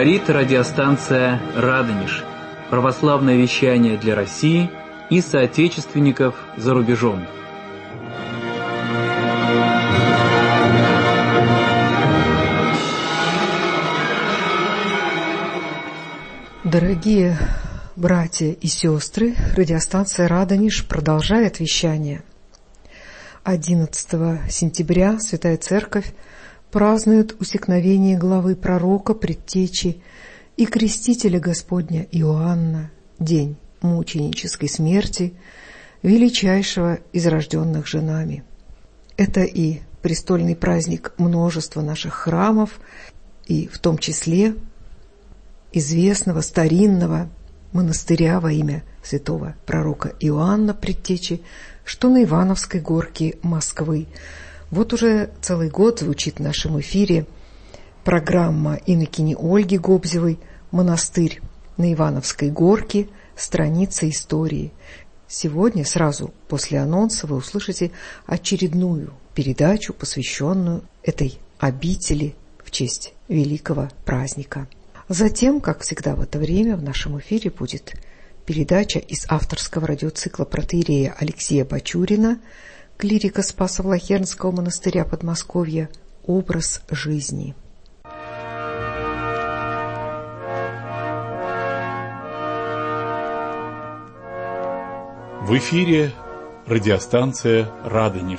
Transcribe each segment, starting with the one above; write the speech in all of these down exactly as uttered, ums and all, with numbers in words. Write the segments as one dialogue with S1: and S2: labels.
S1: Говорит радиостанция «Радонеж». Православное вещание для России и соотечественников за рубежом.
S2: Дорогие братья и сестры, радиостанция «Радонеж» продолжает вещание. одиннадцатого сентября Святая Церковь празднует усекновение главы пророка, предтечи и крестителя Господня Иоанна, день мученической смерти, величайшего из рожденных женами. Это и престольный праздник множества наших храмов, и в том числе известного старинного монастыря во имя святого пророка Иоанна, предтечи, что на Ивановской горке Москвы. Вот уже целый год звучит в нашем эфире программа инокини Ольги Гобзевой «Монастырь на Ивановской горке. Страница истории». Сегодня, сразу после анонса, вы услышите очередную передачу, посвященную этой обители в честь великого праздника. Затем, как всегда в это время, в нашем эфире будет передача из авторского радиоцикла протоиерея Алексея Бачурина, клирика Спасо-Влахернского монастыря Подмосковья, «Образ жизни».
S3: В эфире радиостанция «Радонеж».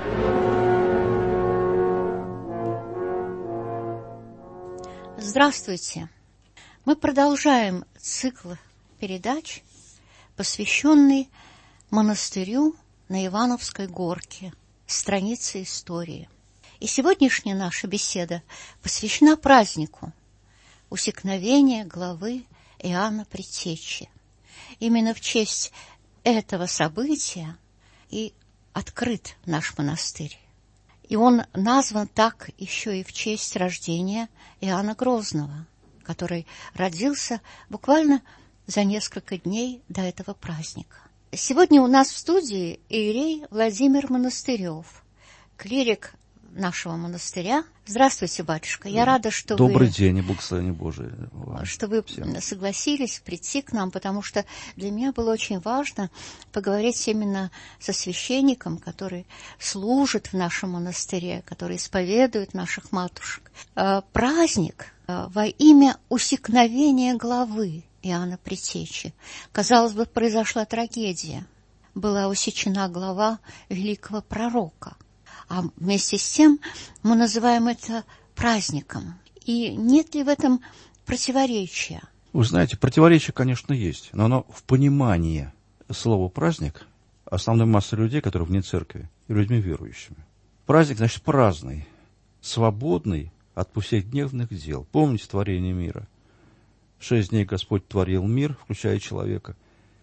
S4: Здравствуйте! Мы продолжаем цикл передач, посвященный монастырю на Ивановской горке, страница истории. И сегодняшняя наша беседа посвящена празднику усекновения главы Иоанна Предтечи. Именно в честь этого события и открыт наш монастырь. И он назван так еще и в честь рождения Иоанна Грозного, который родился буквально за несколько дней до этого праздника. Сегодня у нас в студии иерей Владимир Монастырев, клирик нашего монастыря. Здравствуйте, батюшка. Я рада, что
S5: Добрый
S4: вы...
S5: Добрый день и благословение Божие вам.
S4: Что вы
S5: всем.
S4: Согласились прийти к нам, потому что для меня было очень важно поговорить именно со священником, который служит в нашем монастыре, который исповедует наших матушек. Праздник во имя усекновения главы Иоанна Предтечи. Казалось бы, произошла трагедия. Была усечена глава великого пророка. А вместе с тем мы называем это праздником. И нет ли в этом противоречия?
S5: Вы знаете, противоречие, конечно, есть, но оно в понимании слова «праздник» основной массы людей, которые вне церкви, и людьми верующими. Праздник, значит, праздный, свободный от повседневных дел. Помните творение мира? Шесть дней Господь творил мир, включая человека,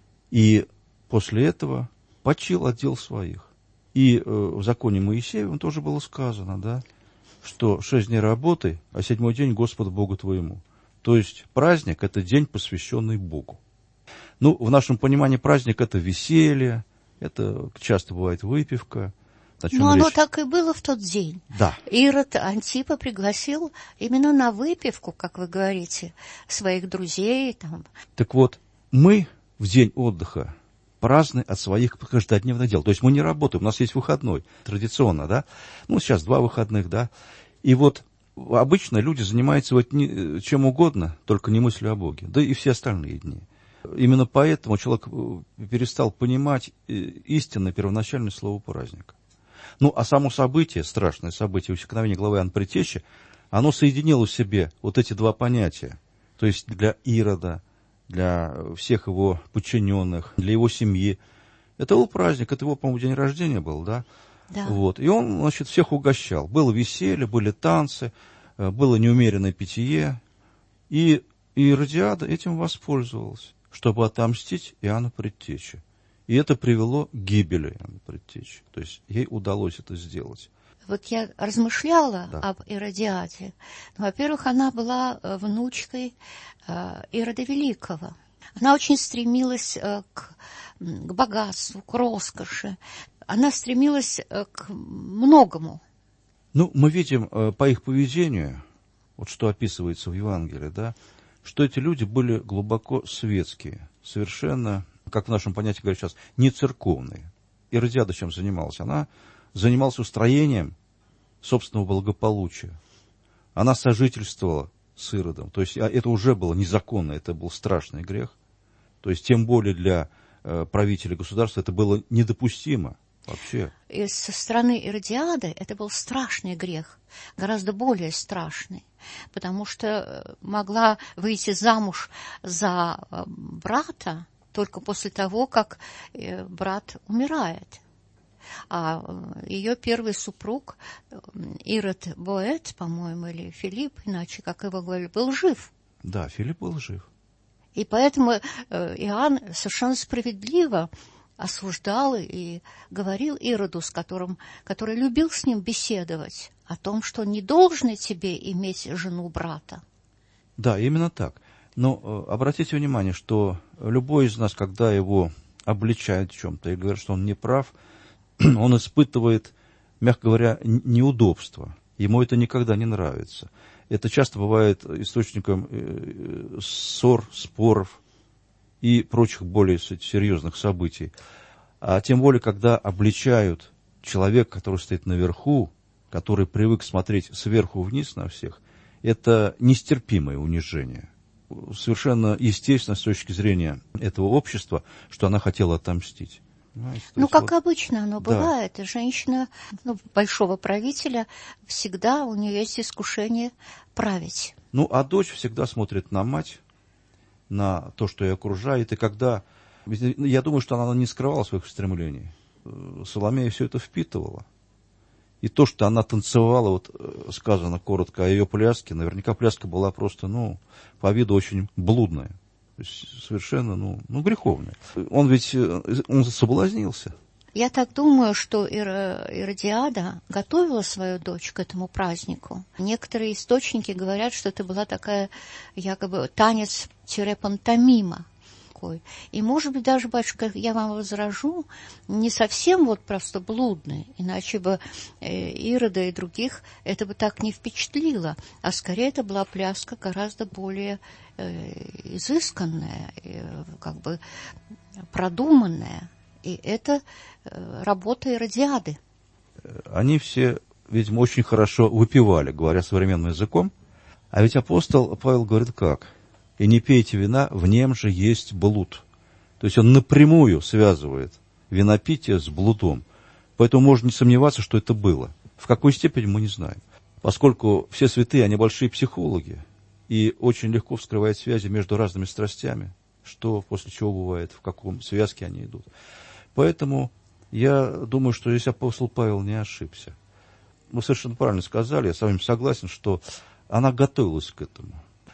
S5: и после этого почил от дел своих. И э, в законе Моисеевом тоже было сказано, да, что шесть дней работай, а седьмой день Господу Богу твоему. То есть праздник – это день, посвященный Богу. Ну, в нашем понимании праздник – это веселье, это часто бывает выпивка.
S4: Но оно так и было в тот день.
S5: Да.
S4: Ирод Антипа пригласил именно на выпивку, как вы говорите, своих друзей. Там.
S5: Так вот, мы в день отдыха праздны от своих каждодневных дел. То есть мы не работаем, у нас есть выходной, традиционно, да. Ну, сейчас два выходных, да. И вот обычно люди занимаются вот не, чем угодно, только не мыслью о Боге. Да и все остальные дни. Именно поэтому человек перестал понимать истинное первоначальное слово праздника. Ну, а само событие, страшное событие усекновения главы Иоанна Предтечи, оно соединило в себе вот эти два понятия. То есть для Ирода, для всех его подчиненных, для его семьи. Это был праздник, это его, по-моему, день рождения был, да?
S4: Да.
S5: Вот. И он, значит, всех угощал. Было веселье, были танцы, было неумеренное питье. И Иродиада этим воспользовалась, чтобы отомстить Иоанну Предтече. И это привело к гибели Иоанна Предтечи. То есть ей удалось это сделать.
S4: Вот я размышляла
S5: да.
S4: об Иродиаде. Во-первых, она была внучкой Ирода Великого. Она очень стремилась к, к богатству, к роскоши. Она стремилась к многому.
S5: Ну, мы видим по их поведению, вот что описывается в Евангелии, да, что эти люди были глубоко светские, совершенно, как в нашем понятии говорят сейчас, не церковные. Иродиада чем занималась? Она занималась устроением собственного благополучия. Она сожительствовала с Иродом. То есть это уже было незаконно, это был страшный грех. То есть тем более для э, правителя государства это было недопустимо вообще.
S4: И со стороны Иродиады это был страшный грех, гораздо более страшный, потому что могла выйти замуж за брата только после того, как брат умирает. А ее первый супруг, Ирод Боэт, по-моему, или Филипп, иначе, как его говорили, был жив.
S5: Да, Филипп был жив.
S4: И поэтому Иоанн совершенно справедливо осуждал и говорил Ироду, с которым, который любил с ним беседовать, о том, что не должно тебе иметь жену брата.
S5: Да, именно так. Но обратите внимание, что любой из нас, когда его обличают в чем-то и говорят, что он не прав, он испытывает, мягко говоря, неудобство. Ему это никогда не нравится. Это часто бывает источником ссор, споров и прочих более серьезных событий. А тем более, когда обличают человека, который стоит наверху, который привык смотреть сверху вниз на всех, это нестерпимое унижение. Совершенно естественно с точки зрения этого общества, что она хотела отомстить.
S4: Ну, как вот, обычно оно да. бывает. Женщина, ну, большого правителя, всегда у нее есть искушение править.
S5: Ну, а дочь всегда смотрит на мать, на то, что ее окружает. И когда... Я думаю, что она не скрывала своих стремлений. Соломея все это впитывала. И то, что она танцевала, вот сказано коротко о ее пляске, наверняка пляска была просто, ну, по виду очень блудная. То есть совершенно, ну, ну, греховная. Он ведь, он соблазнился.
S4: Я так думаю, что Иродиада готовила свою дочь к этому празднику. Некоторые источники говорят, что это была такая, якобы, танец-пантомима. И, может быть, даже, батюшка, я вам возражу, не совсем вот просто блудный, иначе бы Ирода и других это бы так не впечатлило, а скорее это была пляска гораздо более э, изысканная, э, как бы продуманная, и это э, работа Иродиады.
S5: Они все, видимо, очень хорошо выпивали, говоря современным языком, а ведь апостол Павел говорит как? И не пейте вина, в нем же есть блуд. То есть он напрямую связывает винопитие с блудом. Поэтому можно не сомневаться, что это было. В какой степени мы не знаем. Поскольку все святые, они большие психологи. И очень легко вскрывают связи между разными страстями. Что после чего бывает, в каком связке они идут. Поэтому я думаю, что здесь апостол Павел не ошибся. Вы совершенно правильно сказали, я с вами согласен, что она готовилась к этому.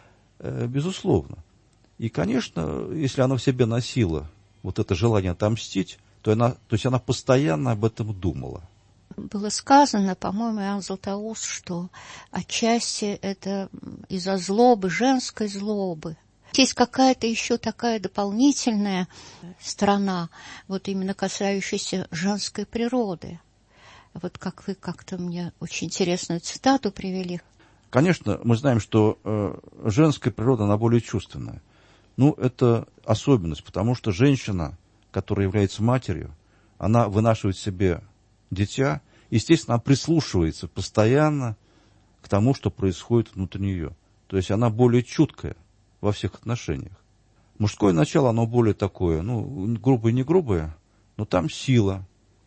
S5: Безусловно. И, конечно, если она в себе носила вот это желание отомстить, то она, то есть она постоянно об этом думала.
S4: Было сказано, по-моему, Иоанн Златоуст, что отчасти это из-за злобы, женской злобы. Есть какая-то еще такая дополнительная сторона, вот именно касающаяся женской природы. Вот как вы как-то мне очень интересную цитату привели.
S5: Конечно, мы знаем, что э, женская природа, она более чувственная. Ну, это особенность, потому что женщина, которая является матерью, она вынашивает себе дитя, естественно, она прислушивается постоянно к тому, что происходит внутри нее. То есть она более чуткая во всех отношениях. Мужское начало, оно более такое, ну, грубое, не грубое, но там сила,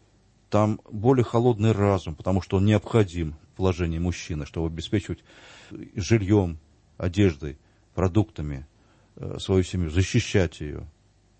S5: там более холодный разум, потому что он необходим в положении мужчины, чтобы обеспечивать жильем, одеждой, продуктами э, свою семью, защищать ее.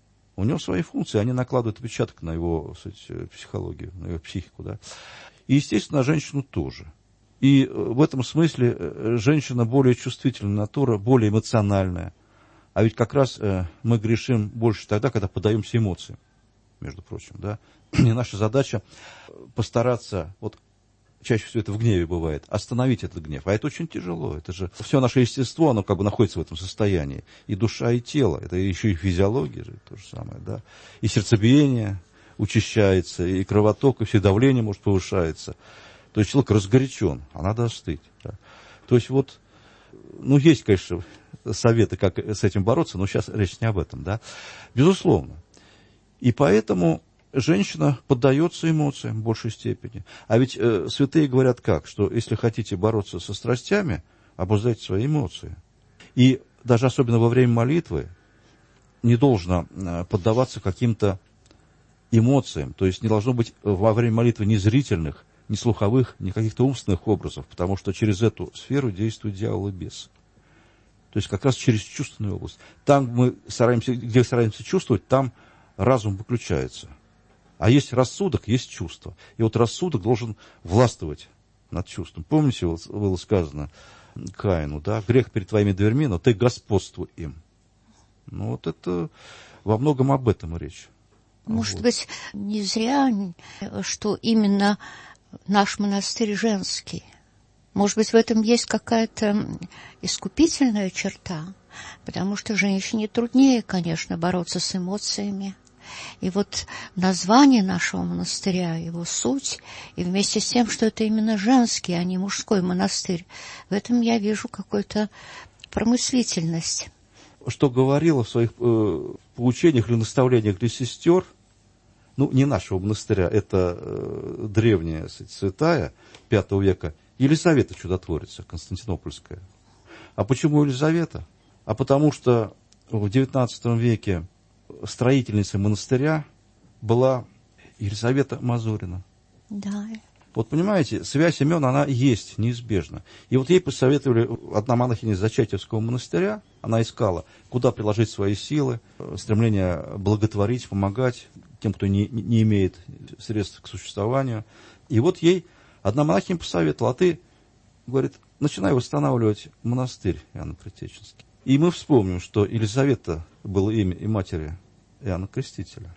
S5: У него свои функции, они накладывают отпечаток на его, кстати, психологию, на его психику, да. И, естественно, на женщину тоже. И в этом смысле женщина более чувствительная натура, более эмоциональная. А ведь как раз э, мы грешим больше тогда, когда поддаемся эмоциям, между прочим, да. И наша задача постараться, вот чаще всего это в гневе бывает, остановить этот гнев. А это очень тяжело. Это же все наше естество, оно как бы находится в этом состоянии. И душа, и тело. Это еще и физиология же, то же самое, да. И сердцебиение учащается, и кровоток, и все давление, может, повышается. То есть человек разгорячен, а надо остыть. Да. То есть вот Ну, есть, конечно, советы, как с этим бороться, но сейчас речь не об этом, да. Безусловно. И поэтому женщина поддается эмоциям в большей степени. А ведь э, святые говорят как, что если хотите бороться со страстями, обуздайте свои эмоции. И даже особенно во время молитвы не должно э, поддаваться каким-то эмоциям. То есть не должно быть во время молитвы ни зрительных, ни слуховых, ни каких-то умственных образов, потому что через эту сферу действует дьявол и бес. То есть как раз через чувственную область. Там мы стараемся, где стараемся чувствовать, там разум выключается. А есть рассудок, есть чувство. И вот рассудок должен властвовать над чувством. Помните, было сказано Каину, да, грех перед твоими дверьми, но ты господствуй им. Ну вот это во многом об этом и речь.
S4: Может
S5: вот.
S4: быть, не зря, что именно наш монастырь женский. Может быть, в этом есть какая-то искупительная черта, потому что женщине труднее, конечно, бороться с эмоциями. И вот название нашего монастыря, его суть, и вместе с тем, что это именно женский, а не мужской монастырь, в этом я вижу какую-то промыслительность.
S5: Что говорила в своих э, поучениях или наставлениях для сестер, ну, не нашего монастыря, это э, древняя святая пятого века, Елизавета Чудотворица, Константинопольская. А почему Елизавета? А потому что в девятнадцатом веке строительницей монастыря была Елизавета Мазурина.
S4: Да.
S5: Вот понимаете, связь имен, она есть, неизбежна. И вот ей посоветовали, одна монахиня из Зачатевского монастыря, она искала, куда приложить свои силы, стремление благотворить, помогать тем, кто не, не имеет средств к существованию. И вот ей одна монахиня посоветовала, а ты, говорит, начинай восстанавливать монастырь Иоанна Предтеченский. И мы вспомним, что Елизавета было имя и матери Иоанна Крестителя.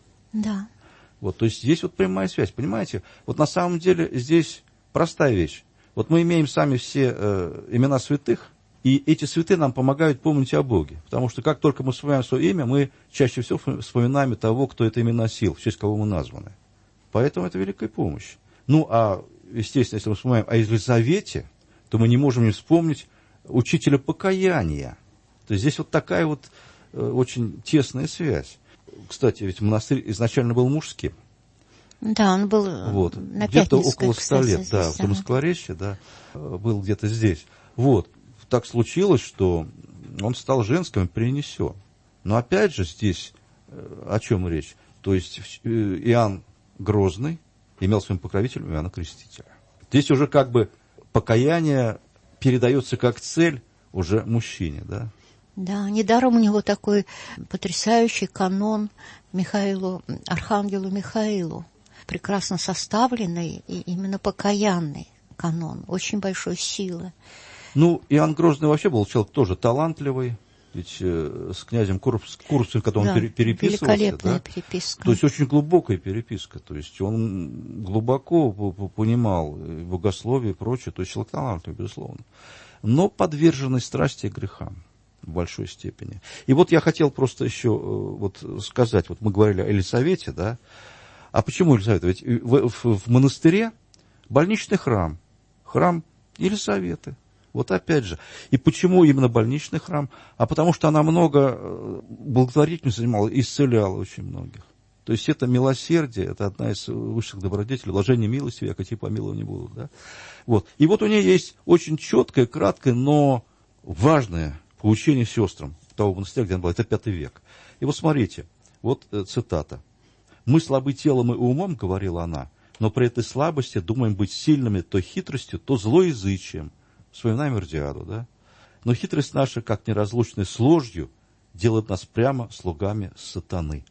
S4: Да.
S5: Вот, то есть есть вот прямая связь, понимаете? Вот на самом деле здесь простая вещь. Вот мы имеем сами все э, имена святых, и эти святые нам помогают помнить о Боге. Потому что как только мы вспоминаем свое имя, мы чаще всего вспоминаем того, кто это имя носил, в честь кого мы названы. Поэтому это великая помощь. Ну, а, естественно, если мы вспоминаем о Елизавете, то мы не можем не вспомнить учителя покаяния. То есть здесь вот такая вот э, очень тесная связь. Кстати, ведь монастырь изначально был мужским.
S4: Да, он был
S5: вот.
S4: на
S5: где-то
S4: Пятницкой,
S5: около ста лет,
S4: здесь,
S5: да, в Томскворечье, да, был где-то здесь. Вот. Так случилось, что он стал женским и перенесен. Но опять же здесь о чем речь? То есть Иоанн Грозный имел своим покровителем Иоанна Крестителя. Здесь уже как бы покаяние передается как цель уже мужчине, да?
S4: Да, недаром у него такой потрясающий канон Михаилу, архангелу Михаилу, прекрасно составленный и именно покаянный канон, очень большой силы.
S5: Ну, Иоанн Грозный вообще был человек тоже талантливый, ведь э, с князем Курбским, когда он
S4: да,
S5: пере, переписывался,
S4: великолепная
S5: да,
S4: переписка.
S5: то есть очень глубокая переписка, то есть он глубоко понимал богословие и прочее, то есть человек талантливый, безусловно, но подверженный страсти и грехам в большой степени. И вот я хотел просто еще вот сказать, вот мы говорили о Елизавете, да, а почему Елизавета? Ведь в, в, в монастыре больничный храм, храм Елизаветы. Вот опять же. И почему именно больничный храм? А потому что она много благотворительностью занималась, исцеляла очень многих. То есть это милосердие, это одна из высших добродетелей, вложение милости, я какие помиловать не буду. Да? Вот. И вот у нее есть очень четкое, краткое, но важное поучение сестрам того монастыря, где она была. Это пятый век. И вот смотрите, вот цитата. «Мы слабы телом и умом, — говорила она, — но при этой слабости думаем быть сильными то хитростью, то злоязычием». Вспоминаем Иродиаду, да? «Но хитрость наша, как неразлучная с ложью, делает нас прямо слугами сатаны».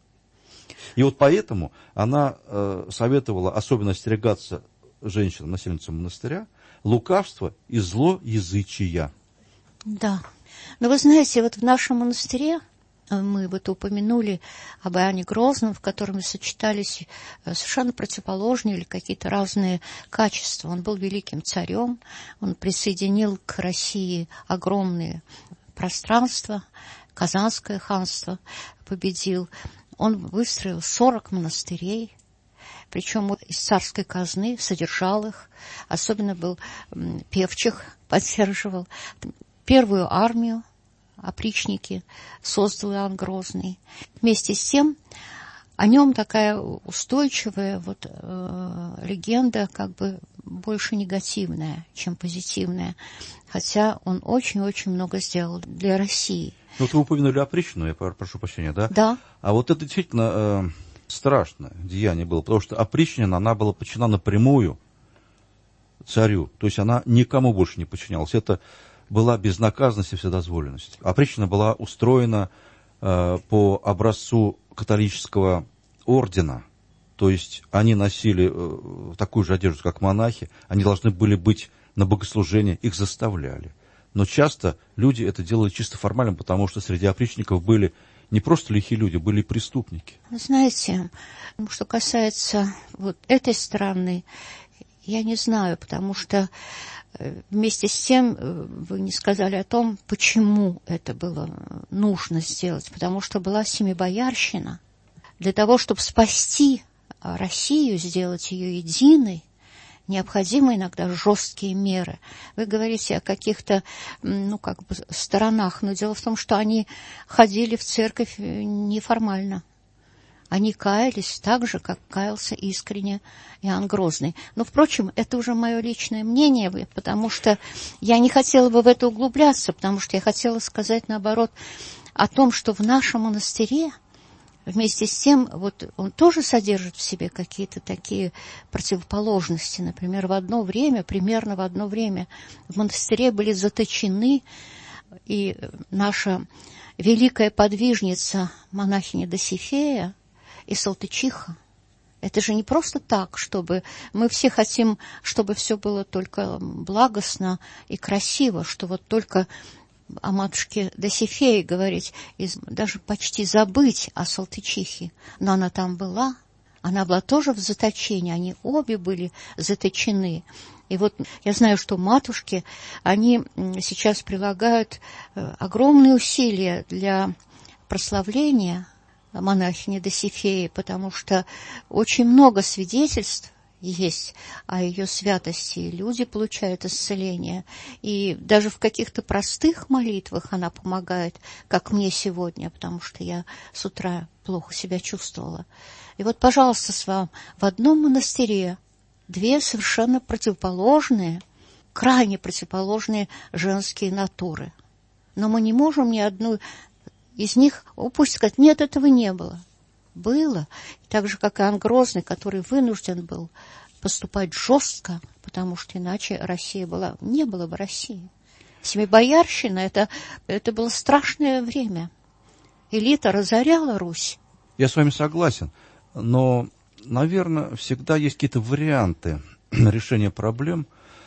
S5: И вот поэтому она э, советовала особенно остерегаться женщинам, насельницам монастыря, лукавства и злоязычия.
S4: Да. Но вы знаете, вот в нашем монастыре, мы вот упомянули об Иоанне Грозном, в котором сочетались совершенно противоположные или какие-то разные качества. Он был великим царем, он присоединил к России огромные пространства, Казанское ханство победил. Он выстроил сорок монастырей, причем из царской казны содержал их, особенно был певчих, поддерживал. первую армию опричники создал Иоанн Грозный. Вместе с тем о нем такая устойчивая вот, э, легенда, как бы больше негативная, чем позитивная. Хотя он очень-очень много сделал для России.
S5: Ну, вот вы упомянули опричнину, я прошу прощения, да?
S4: Да.
S5: А вот это действительно э, страшное деяние было, потому что опричнина, она была подчинена напрямую царю, то есть она никому больше не подчинялась. Это была безнаказанность и вседозволенность. Опричнина была устроена э, по образцу католического ордена, то есть они носили э, такую же одежду, как монахи, они должны были быть на богослужение, их заставляли. Но часто люди это делали чисто формально, потому что среди опричников были не просто лихие люди, были преступники.
S4: Вы знаете, что касается вот этой стороны, я не знаю, потому что вместе с тем вы не сказали о том, почему это было нужно сделать. Потому что была семибоярщина. Для того, чтобы спасти Россию, сделать ее единой, необходимы иногда жесткие меры. Вы говорите о каких-то, ну, как бы, сторонах, но дело в том, что они ходили в церковь неформально. Они каялись так же, как каялся искренне Иоанн Грозный. Но, впрочем, это уже мое личное мнение, потому что я не хотела бы в это углубляться, потому что я хотела сказать, наоборот, о том, что в нашем монастыре вместе с тем, вот он тоже содержит в себе какие-то такие противоположности. Например, в одно время, примерно в одно время в монастыре были заточены, и наша великая подвижница, монахиня Досифея и Салтычиха. Это же не просто так, чтобы... Мы все хотим, чтобы все было только благостно и красиво, что вот только... о матушке Досифее говорить, и даже почти забыть о Салтычихе. Но она там была, она была тоже в заточении, они обе были заточены. И вот я знаю, что матушки, они сейчас прилагают огромные усилия для прославления монахини Досифеи, потому что очень много свидетельств есть о ее святости, и люди получают исцеление. И даже в каких-то простых молитвах она помогает, как мне сегодня, потому что я с утра плохо себя чувствовала. И вот, пожалуйста, с вами, в одном монастыре две совершенно противоположные, крайне противоположные женские натуры. Но мы не можем ни одну из них упустить, сказать, нет, этого не было. Было, так же, как и Иоанн Грозный, который вынужден был поступать жестко, потому что иначе Россия была, не было бы России. Семибоярщина, это, это было страшное время. Элита разоряла Русь.
S5: Я с вами согласен, но, наверное, всегда есть какие-то варианты решения проблем,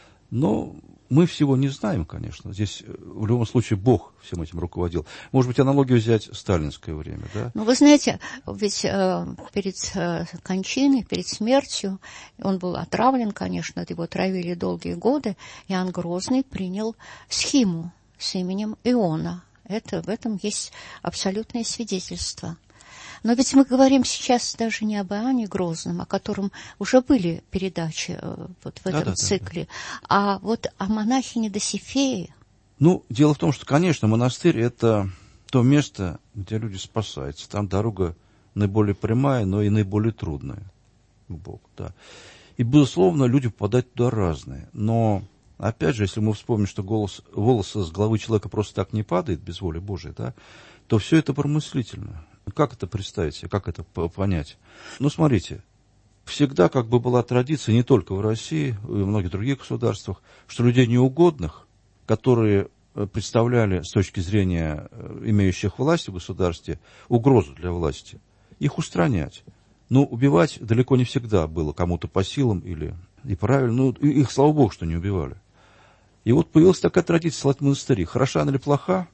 S5: но мы всего не знаем, конечно. Здесь в любом случае Бог всем этим руководил. Может быть, аналогию взять сталинское время, да?
S4: Ну, вы знаете, ведь э, перед э, кончиной, перед смертью, он был отравлен, конечно, его травили долгие годы, Иоанн Грозный принял схиму с именем Иона. Это, в этом есть абсолютное свидетельство. Но ведь мы говорим сейчас даже не об Иоанне Грозном, о котором уже были передачи вот в этом да, да, цикле, да, да. а вот о монахине Досифее.
S5: Ну, дело в том, что, конечно, монастырь – это то место, где люди спасаются. Там дорога наиболее прямая, но и наиболее трудная к Богу, да. И, безусловно, люди попадают туда разные. Но, опять же, если мы вспомним, что голос, волосы с головы человека просто так не падает без воли Божией, да, то все это промыслительно. Как это представить себе, как это понять? Ну, смотрите, всегда как бы была традиция, не только в России, и в многих других государствах, что людей неугодных, которые представляли с точки зрения имеющих власть в государстве угрозу для власти, их устранять. Но убивать далеко не всегда было кому-то по силам или и правильно. Ну, их, слава богу, что не убивали. И вот появилась такая традиция слать монастыри. Хороша она или плоха?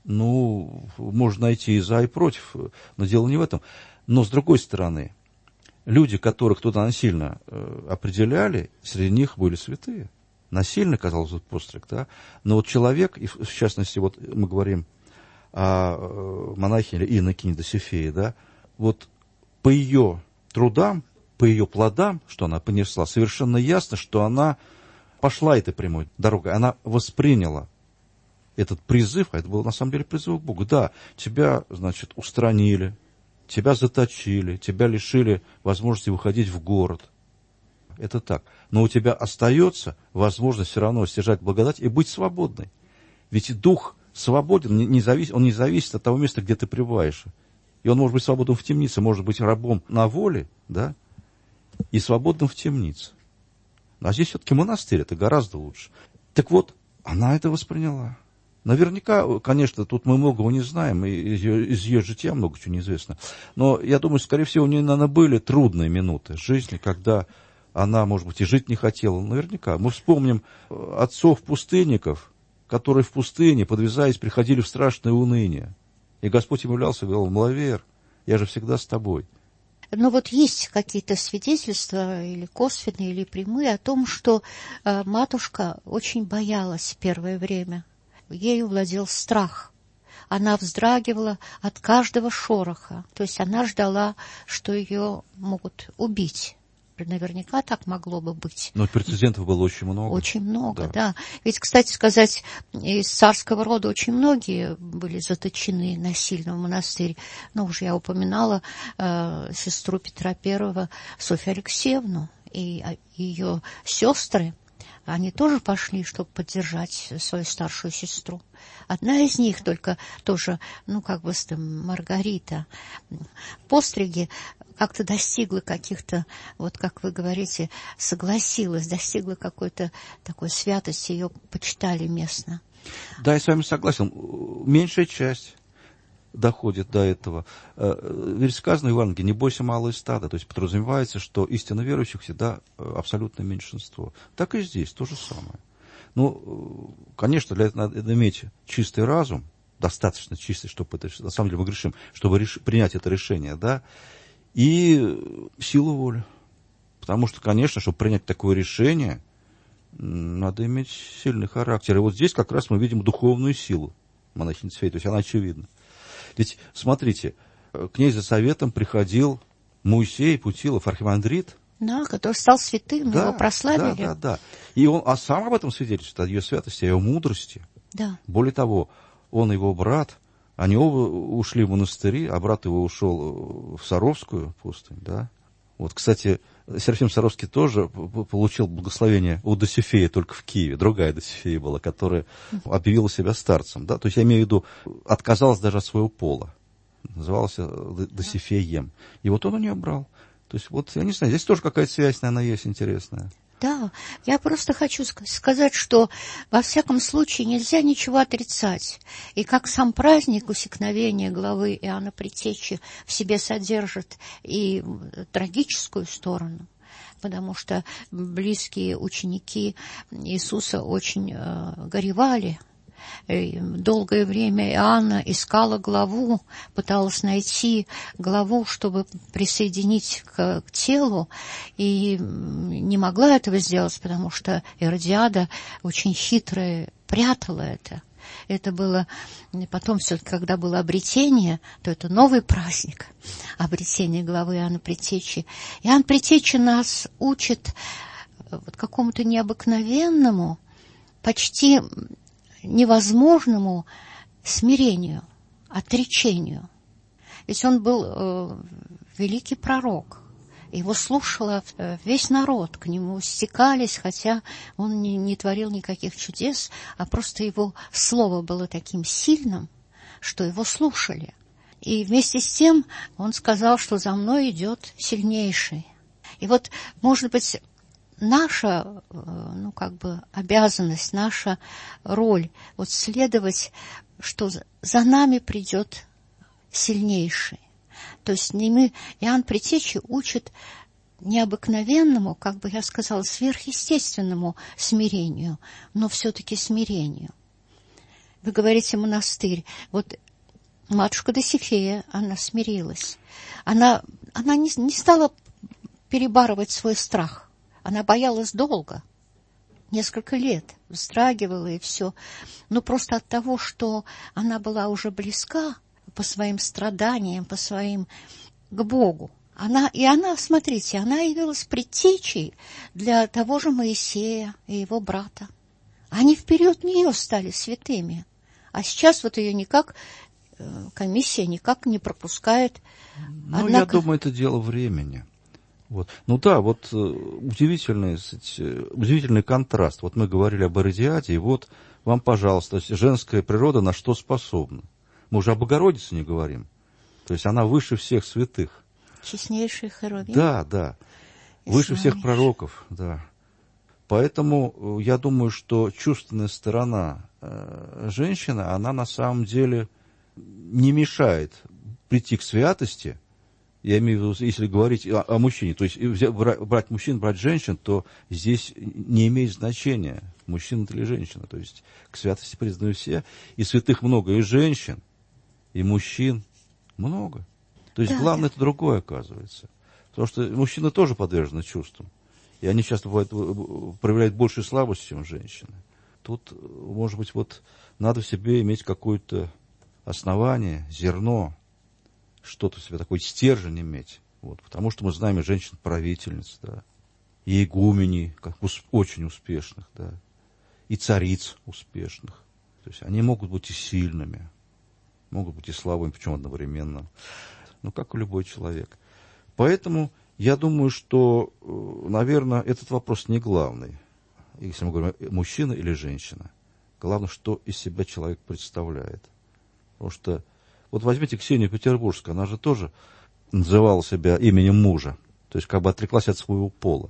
S5: Ну, можно найти и за, и против, но дело не в этом. Но, с другой стороны, люди, которых кто-то насильно э, определяли, среди них были святые. Насильно, казалось, вот постриг, да? Но вот человек, и в частности, вот мы говорим о монахине Иннокене Досифее, да? Вот по ее трудам, по ее плодам, что она понесла, совершенно ясно, что она пошла этой прямой дорогой, она восприняла этот призыв, а это был на самом деле призыв к Богу. Да, тебя, значит, устранили, тебя заточили, тебя лишили возможности выходить в город. Это так. Но у тебя остается возможность все равно стяжать благодать и быть свободной. Ведь дух свободен, не, не завис, он не зависит от того места, где ты пребываешь. И он может быть свободным в темнице, может быть рабом на воле, да, и свободным в темнице. А здесь все-таки монастырь, это гораздо лучше. Так вот, она это восприняла. Наверняка, конечно, тут мы многого не знаем, и из ее, из ее жития много чего неизвестно. Но я думаю, скорее всего, у нее, наверное, были трудные минуты жизни, когда она, может быть, и жить не хотела. Наверняка. Мы вспомним отцов-пустынников, которые в пустыне, подвязаясь, приходили в страшное уныние. И Господь им являлся и говорил: «Млавер, я же всегда с тобой».
S4: Но вот есть какие-то свидетельства, или косвенные, или прямые, о том, что э, матушка очень боялась первое время. Ею владел страх. Она вздрагивала от каждого шороха. То есть она ждала, что ее могут убить. Наверняка так могло бы быть.
S5: Но прецедентов было очень много.
S4: Очень много, да.
S5: да.
S4: Ведь, кстати сказать, из царского рода очень многие были заточены насильно в монастырь. Но уже я упоминала э, сестру Петра Первого, Софью Алексеевну, и э, ее сестры. Они тоже пошли, чтобы поддержать свою старшую сестру. Одна из них только тоже, ну, как бы, там, Маргарита, постриги, как-то достигла каких-то, вот как вы говорите, согласилась, достигла какой-то такой святости, ее почитали местно.
S5: Да, я с вами согласен. Меньшая часть доходит до этого. Ведь сказано в Евангелии: не бойся малое стадо. То есть подразумевается, что истинно верующих всегда абсолютное меньшинство. Так и здесь то же самое. Ну, конечно, для этого надо иметь чистый разум, достаточно чистый, чтобы это, на самом деле мы грешим, чтобы реш... принять это решение, да, и силу воли. Потому что, конечно, чтобы принять такое решение, надо иметь сильный характер. И вот здесь как раз мы видим духовную силу монахини Феи, то есть она очевидна. Ведь, смотрите, к ней за советом приходил Моисей Путилов, архимандрит.
S4: Да, который стал святым,
S5: да,
S4: его прославили.
S5: Да, да, да. И он, а сам об этом свидетельствует, о ее святости, о ее мудрости.
S4: Да.
S5: Более того, он и его брат, они оба ушли в монастыри, а брат его ушел в Саровскую пустынь, да. Вот, кстати, Серафим Саровский тоже получил благословение у Досифея, только в Киеве. Другая Досифея была, которая объявила себя старцем, да. То есть, я имею в виду, отказалась даже от своего пола. Называлась Досифеем. И вот он у нее брал. То есть, вот, я не знаю, здесь тоже какая-то связь, наверное, есть интересная.
S4: Да, я просто хочу сказать, что во всяком случае нельзя ничего отрицать. И как сам праздник усекновения главы Иоанна Предтечи в себе содержит и трагическую сторону, потому что близкие ученики Иисуса очень э, горевали. И долгое время Иоанна искала главу, пыталась найти главу, чтобы присоединить к, к телу, и не могла этого сделать, потому что Иродиада очень хитрая прятала это. Это было потом все-таки, когда было обретение, то это новый праздник, обретение главы Иоанна Предтечи. Иоанн Предтечи нас учит вот какому-то необыкновенному, почти невозможному смирению, отречению. Ведь он был э, великий пророк. Его слушал э, весь народ, к нему стекались, хотя он не, не творил никаких чудес, а просто его слово было таким сильным, что его слушали. И вместе с тем он сказал, что за мной идет сильнейший. И вот, может быть, наша, ну, как бы, обязанность, наша роль, вот следовать, что за нами придет сильнейший. То есть не мы, Иоанн Предтечи учит необыкновенному, как бы я сказала, сверхъестественному смирению, но все-таки смирению. Вы говорите монастырь. Вот матушка Досифея, она смирилась. Она, она не, не стала перебарывать свой страх. Она боялась долго, несколько лет, вздрагивала и все. Но просто от того, что она была уже близка по своим страданиям, по своим к Богу. Она, и она, смотрите, она явилась предтечей для того же Моисея и его брата. Они вперед нее стали святыми. А сейчас вот ее никак, комиссия никак не пропускает.
S5: Ну,
S4: Однако...
S5: я думаю, это дело времени. Вот. Ну да, вот удивительный, удивительный контраст. Вот мы говорили об Иродиаде, и вот вам, пожалуйста, женская природа на что способна. Мы уже о Богородице не говорим. То есть она выше всех святых.
S4: Честнейший Херувим.
S5: Да, да. Выше всех пророков, да. Поэтому я думаю, что чувственная сторона э, женщины, она на самом деле не мешает прийти к святости. Я имею в виду, если говорить о, о мужчине, то есть брать, брать мужчин, брать женщин, то здесь не имеет значения, мужчина или женщина. То есть к святости признаю все. И святых много, и женщин, и мужчин много. То есть да, главное да. это другое, оказывается. Потому что мужчины тоже подвержены чувствам. И они часто бывают, проявляют большую слабость, чем женщины. Тут, может быть, вот надо в себе иметь какое-то основание, зерно, что-то в себе, такой стержень иметь. Вот, потому что мы знаем и женщин-правительниц, да, и игуменей, как ус, очень успешных, да, и цариц успешных. То есть они могут быть и сильными, могут быть и слабыми, причем одновременно. Ну, как и любой человек. Поэтому я думаю, что, наверное, этот вопрос не главный. Если мы говорим, мужчина или женщина. Главное, что из себя человек представляет. Потому что, вот возьмите Ксению Петербургскую, она же тоже называла себя именем мужа. То есть, как бы отреклась от своего пола.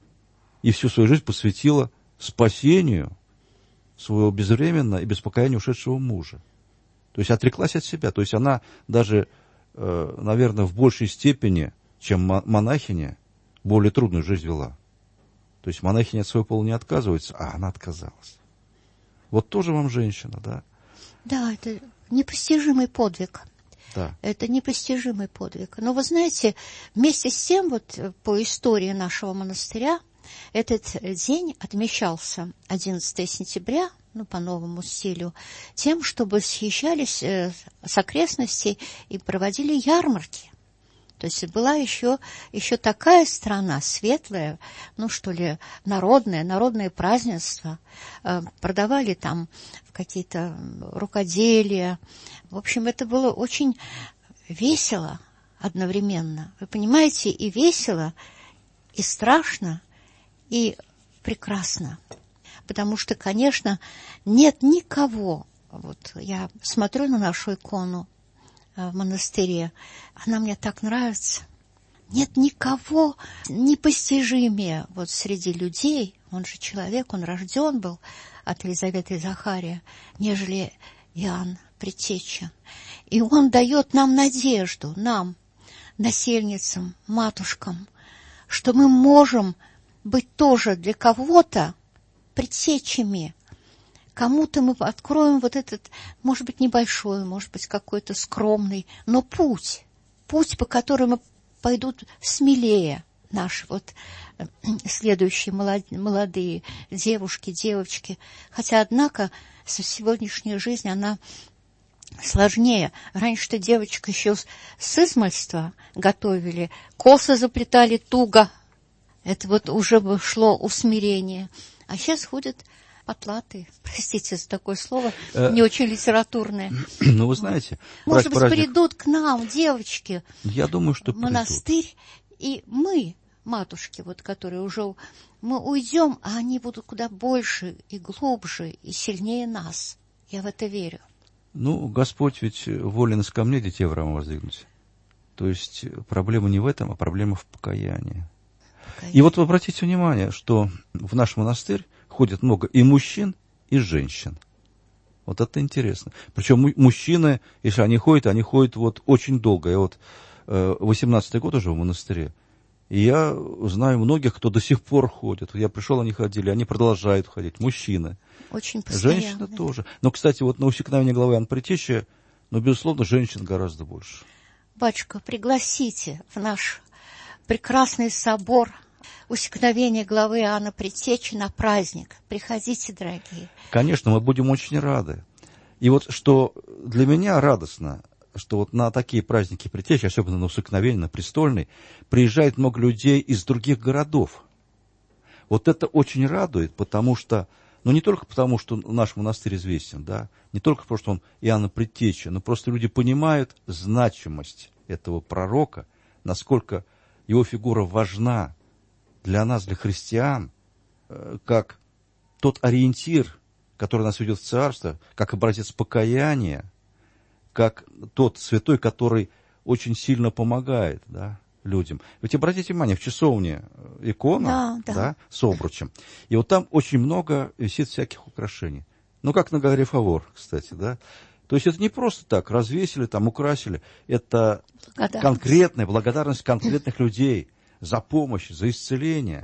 S5: И всю свою жизнь посвятила спасению своего безвременно и без покаяния ушедшего мужа. То есть, отреклась от себя. То есть, она даже, наверное, в большей степени, чем монахиня, более трудную жизнь вела. То есть монахиня от своего пола не отказывается, а она отказалась. Вот тоже вам женщина, да?
S4: Да, это непостижимый подвиг.
S5: Да.
S4: Это непостижимый подвиг. Но вы знаете, вместе с тем, вот по истории нашего монастыря, этот день отмечался одиннадцатого сентября, ну, по новому стилю, тем, чтобы съезжались э, с окрестностей и проводили ярмарки. То есть была еще, еще такая страна светлая, ну что ли, народное, народное празднество. Продавали там какие-то рукоделия. В общем, это было очень весело одновременно. Вы понимаете, и весело, и страшно, и прекрасно. Потому что, конечно, нет никого. Вот я смотрю на нашу икону в монастыре. Она мне так нравится. Нет никого непостижимее вот среди людей, он же человек, он рожден был от Елизаветы и Захария, нежели Иоанн Предтеча. И он дает нам надежду, нам, насельницам, матушкам, что мы можем быть тоже для кого-то предтечами. Кому-то мы откроем вот этот, может быть, небольшой, может быть, какой-то скромный, но путь, путь, по которому пойдут смелее наши вот следующие молодые девушки, девочки. Хотя, однако, сегодняшняя жизнь, она сложнее. Раньше-то девочка еще с измальства готовили, косы заплетали туго. Это вот уже бы шло усмирение. А сейчас ходят потлатые, простите за такое слово, не очень литературное.
S5: Ну, вы знаете...
S4: Может быть, праздник... придут к нам девочки
S5: Я думаю, что
S4: в монастырь, придут. И мы, матушки, вот, которые уже... Мы уйдем, а они будут куда больше и глубже, и сильнее нас. Я в это верю.
S5: Ну, Господь ведь волен из камней детей Авраама воздвигнуть. То есть проблема не в этом, а проблема в покаянии. Покаяние. И вот вы обратите внимание, что в наш монастырь ходит много и мужчин, и женщин. Вот это интересно. Причем мужчины, если они ходят, они ходят вот очень долго. Я вот восемнадцатый год уже в монастыре, и я знаю многих, кто до сих пор ходит. Я пришел, они ходили, они продолжают ходить. Мужчины.
S4: Очень постоянно.
S5: Женщины тоже. Но, кстати, вот на усекновение главы Иоанна Предтечи, ну, безусловно, женщин гораздо больше.
S4: Батюшка, пригласите в наш прекрасный собор усекновение главы Иоанна Предтечи на праздник. Приходите, дорогие.
S5: Конечно, мы будем очень рады. И вот что для меня радостно, что вот на такие праздники Предтечи, особенно на усекновение, на престольный, приезжает много людей из других городов. Вот это очень радует, потому что Но не только потому, что наш монастырь известен, да, не только потому, что он Иоанна Предтеча, но просто люди понимают значимость этого пророка, насколько его фигура важна для нас, для христиан, как тот ориентир, который нас ведет в царство, как образец покаяния, как тот святой, который очень сильно помогает, да, людям. Ведь обратите внимание, в часовне икона, да, да. Да, с обручем, и вот там очень много висит всяких украшений. Ну, как на горе Фавор, кстати, да. То есть это не просто так, развесили, там, украсили. Это конкретная благодарность конкретных людей за помощь, за исцеление.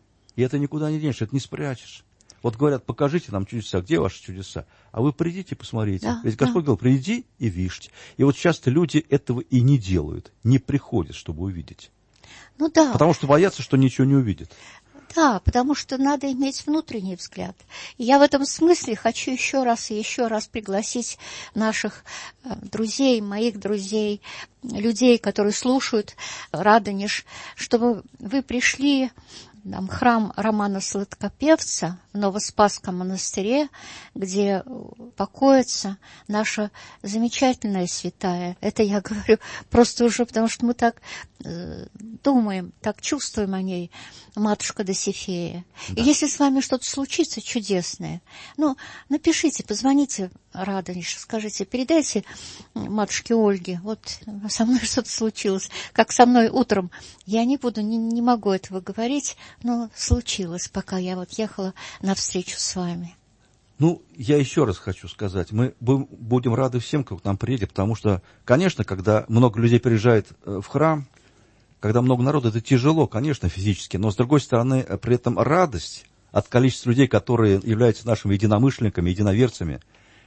S5: И это никуда не денешь, это не спрячешь. Вот говорят, покажите нам чудеса. Где ваши чудеса? А вы придите, посмотрите. Да, Ведь Господь да. говорил, приди и вижте. И вот часто люди этого и не делают, не приходят, чтобы увидеть.
S4: Ну да.
S5: Потому что боятся, что ничего не увидят.
S4: Да, потому что надо иметь внутренний взгляд. И я в этом смысле хочу еще раз и еще раз пригласить наших друзей, моих друзей, людей, которые слушают Радонеж, чтобы вы пришли в храм Романа Сладкопевца в Новоспасском монастыре, где покоится наша замечательная святая. Это я говорю просто уже потому, что мы так э, думаем, так чувствуем о ней, матушка Досифея. Да. И если с вами что-то случится чудесное, ну, напишите, позвоните Радонеж, скажите, передайте матушке Ольге, вот со мной что-то случилось, как со мной утром. Я не буду, не, не могу этого говорить, но случилось, пока я вот ехала навстречу с вами.
S5: Ну, я еще раз хочу сказать, мы будем рады всем, кто к нам приедет, потому что, конечно, когда много людей приезжает в храм, когда много народа, это тяжело, конечно, физически, но, с другой стороны, при этом радость от количества людей, которые являются нашими единомышленниками, единоверцами,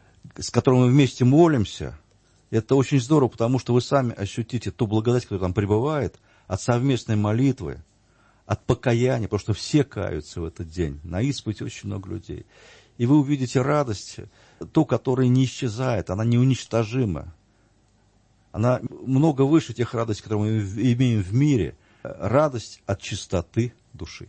S5: с которыми мы вместе молимся, это очень здорово, потому что вы сами ощутите ту благодать, которая там пребывает, от совместной молитвы, от покаяния, потому что все каются в этот день. На исповеди очень много людей. И вы увидите радость, ту, которая не исчезает, она неуничтожима. Она много выше тех радостей, которые мы имеем в мире. Радость от чистоты души.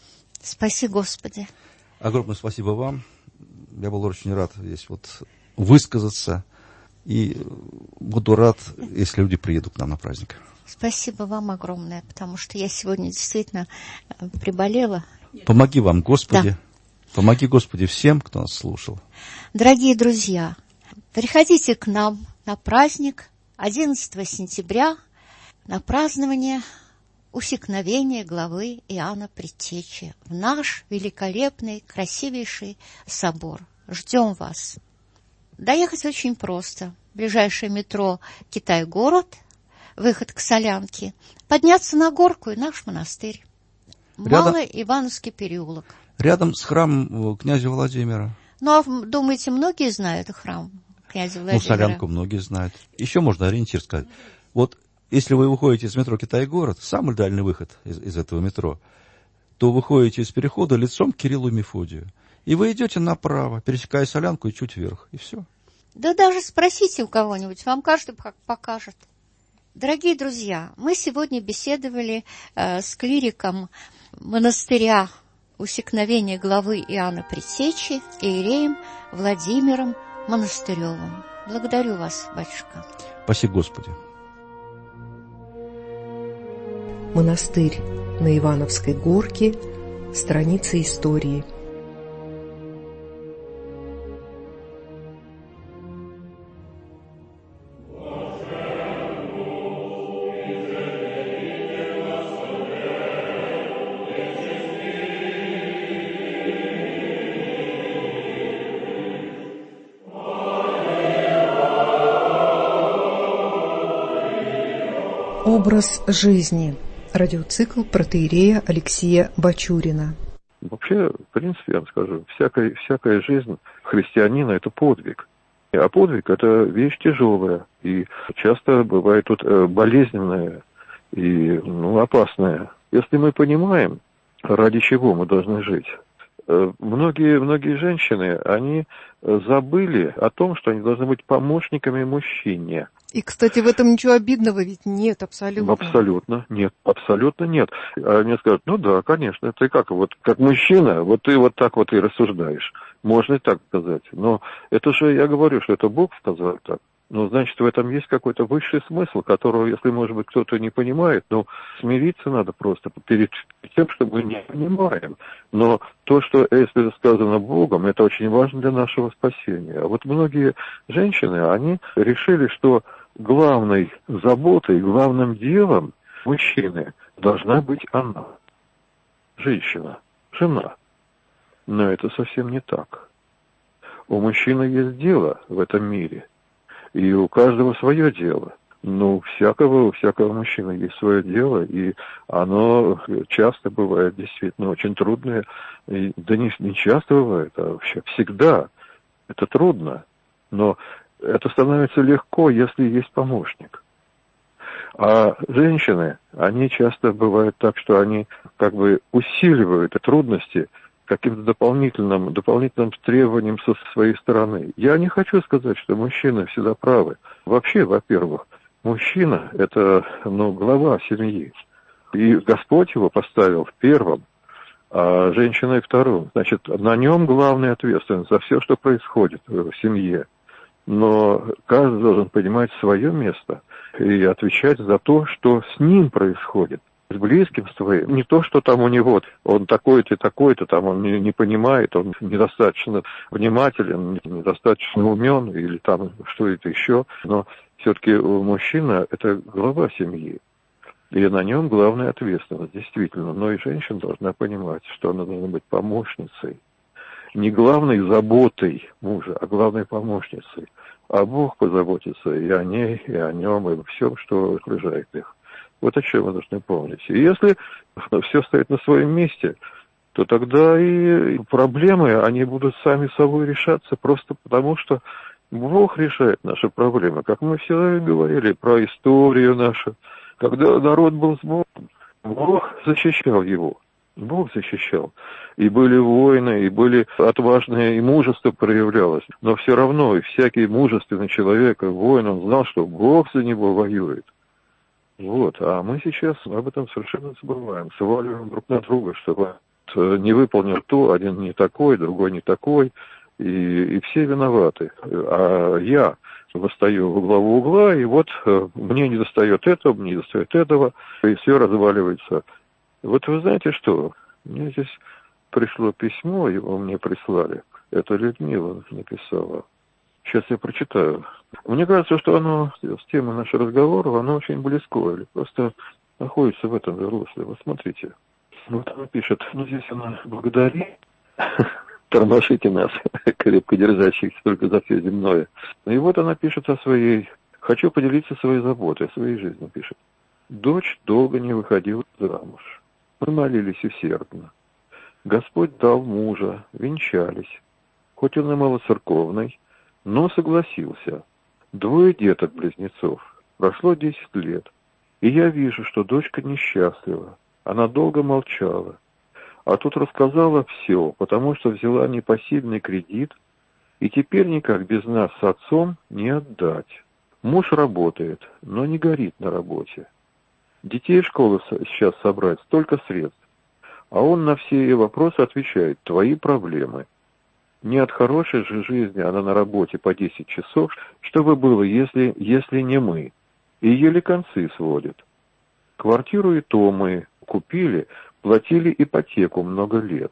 S4: Спаси Господи.
S5: Огромное спасибо вам. Я был очень рад здесь вот высказаться. И буду рад, если люди приедут к нам на праздник.
S4: Спасибо вам огромное, потому что я сегодня действительно приболела.
S5: Помоги вам, Господи.
S4: Да.
S5: Помоги, Господи, всем, кто нас слушал.
S4: Дорогие друзья, приходите к нам на праздник одиннадцатого сентября, на празднование усекновения главы Иоанна Предтечи в наш великолепный, красивейший собор. Ждем вас. Доехать очень просто. Ближайшее метро Китай-город, выход к Солянке, подняться на горку и наш монастырь.
S5: Рядом...
S4: Малый Ивановский переулок.
S5: Рядом с храмом князя Владимира.
S4: Ну, а думаете, многие знают храм князя Владимира?
S5: Ну, Солянку многие знают. Еще можно ориентир сказать. Вот если вы выходите из метро Китай-город, самый дальний выход из, из этого метро, то выходите из перехода лицом к Кириллу и Мефодию. И вы идете направо, пересекая Солянку и чуть вверх. И все.
S4: Да даже спросите у кого-нибудь, вам каждый покажет. Дорогие друзья, мы сегодня беседовали э, с клириком монастыря усекновения главы Иоанна Предтечи, иереем Владимиром Монастыревым. Благодарю вас, батюшка.
S5: Спаси Господи.
S2: Монастырь на Ивановской горке. Страницы истории. Образ жизни. Радиоцикл протоиерея Алексея Бачурина.
S6: Вообще, в принципе, я вам скажу, всякая, всякая жизнь христианина – это подвиг. А подвиг – это вещь тяжелая. И часто бывает тут болезненная и ну, опасная. Если мы понимаем, ради чего мы должны жить, многие, многие женщины, они забыли о том, что они должны быть помощниками мужчине.
S2: И, кстати, в этом ничего обидного ведь нет, абсолютно.
S6: Абсолютно нет, абсолютно нет. А мне скажут, ну да, конечно, ты как, вот как мужчина, вот ты вот так вот и рассуждаешь. Можно и так сказать. Но это же, я говорю, что это Бог сказал так. Ну, значит, в этом есть какой-то высший смысл, которого, если, может быть, кто-то не понимает, ну, смириться надо просто перед тем, что мы не понимаем. Но то, что, если сказано Богом, это очень важно для нашего спасения. А вот многие женщины, они решили, что главной заботой, главным делом мужчины должна быть она, женщина, жена. Но это совсем не так. У мужчины есть дело в этом мире. И у каждого свое дело. Ну, у всякого, у всякого мужчины есть свое дело, и оно часто бывает действительно очень трудное. И, да не, не часто бывает, а вообще всегда. Это трудно. Но это становится легко, если есть помощник. А женщины, они часто бывают так, что они как бы усиливают трудности каким-то дополнительным, дополнительным требованием со своей стороны. Я не хочу сказать, что мужчины всегда правы. Вообще, во-первых, мужчина – это, ну, глава семьи. И Господь его поставил в первом, а женщина – и втором. Значит, на нем главная ответственность за все, что происходит в семье. Но каждый должен понимать свое место и отвечать за то, что с ним происходит. С близким своим, не то, что там у него, он такой-то и такой-то, там он не, не понимает, он недостаточно внимателен, недостаточно умен или там что-то еще, но все-таки мужчина – это глава семьи, и на нем главная ответственность, действительно. Но и женщина должна понимать, что она должна быть помощницей, не главной заботой мужа, а главной помощницей, а Бог позаботится и о ней, и о нем, и обо всем, что окружает их. Вот о чем мы должны помнить. И если все стоит на своем месте, то тогда и проблемы, они будут сами собой решаться, просто потому что Бог решает наши проблемы. Как мы всегда говорили про историю нашу. Когда народ был с Богом, Бог защищал его. Бог защищал. И были войны, и были отважные, и мужество проявлялось. Но все равно, и всякий мужественный человек, воин, он знал, что Бог за него воюет. Вот, а мы сейчас об этом совершенно забываем, сваливаем друг на друга, чтобы не выполнил то, один не такой, другой не такой, и, и все виноваты. А я восстаю во главу угла, и вот мне не достает этого, мне не достает этого, и все разваливается. Вот вы знаете что, мне здесь пришло письмо, его мне прислали, это Людмила написала. Сейчас я прочитаю. Мне кажется, что оно с темой нашего разговора, оно очень близко, или просто находится в этом же русле. Вот смотрите. Вот она пишет, ну здесь она благодарит, тормошите нас, крепко держащихся только за все земное. И вот она пишет о своей, хочу поделиться своей заботой, о своей жизни, пишет. Дочь долго не выходила замуж. Мы молились усердно. Господь дал мужа, венчались. Хоть он и малоцерковный, но согласился. Двое деток-близнецов. Прошло десять лет. И я вижу, что дочка несчастлива. Она долго молчала. А тут рассказала все, потому что взяла непосильный кредит, и теперь никак без нас с отцом не отдать. Муж работает, но не горит на работе. Детей в школу сейчас собрать столько средств. А он на все ее вопросы отвечает: твои проблемы. Не от хорошей же жизни она на работе по десять часов, что бы было, если, если не мы. И еле концы сводит. Квартиру и то мы купили, платили ипотеку много лет.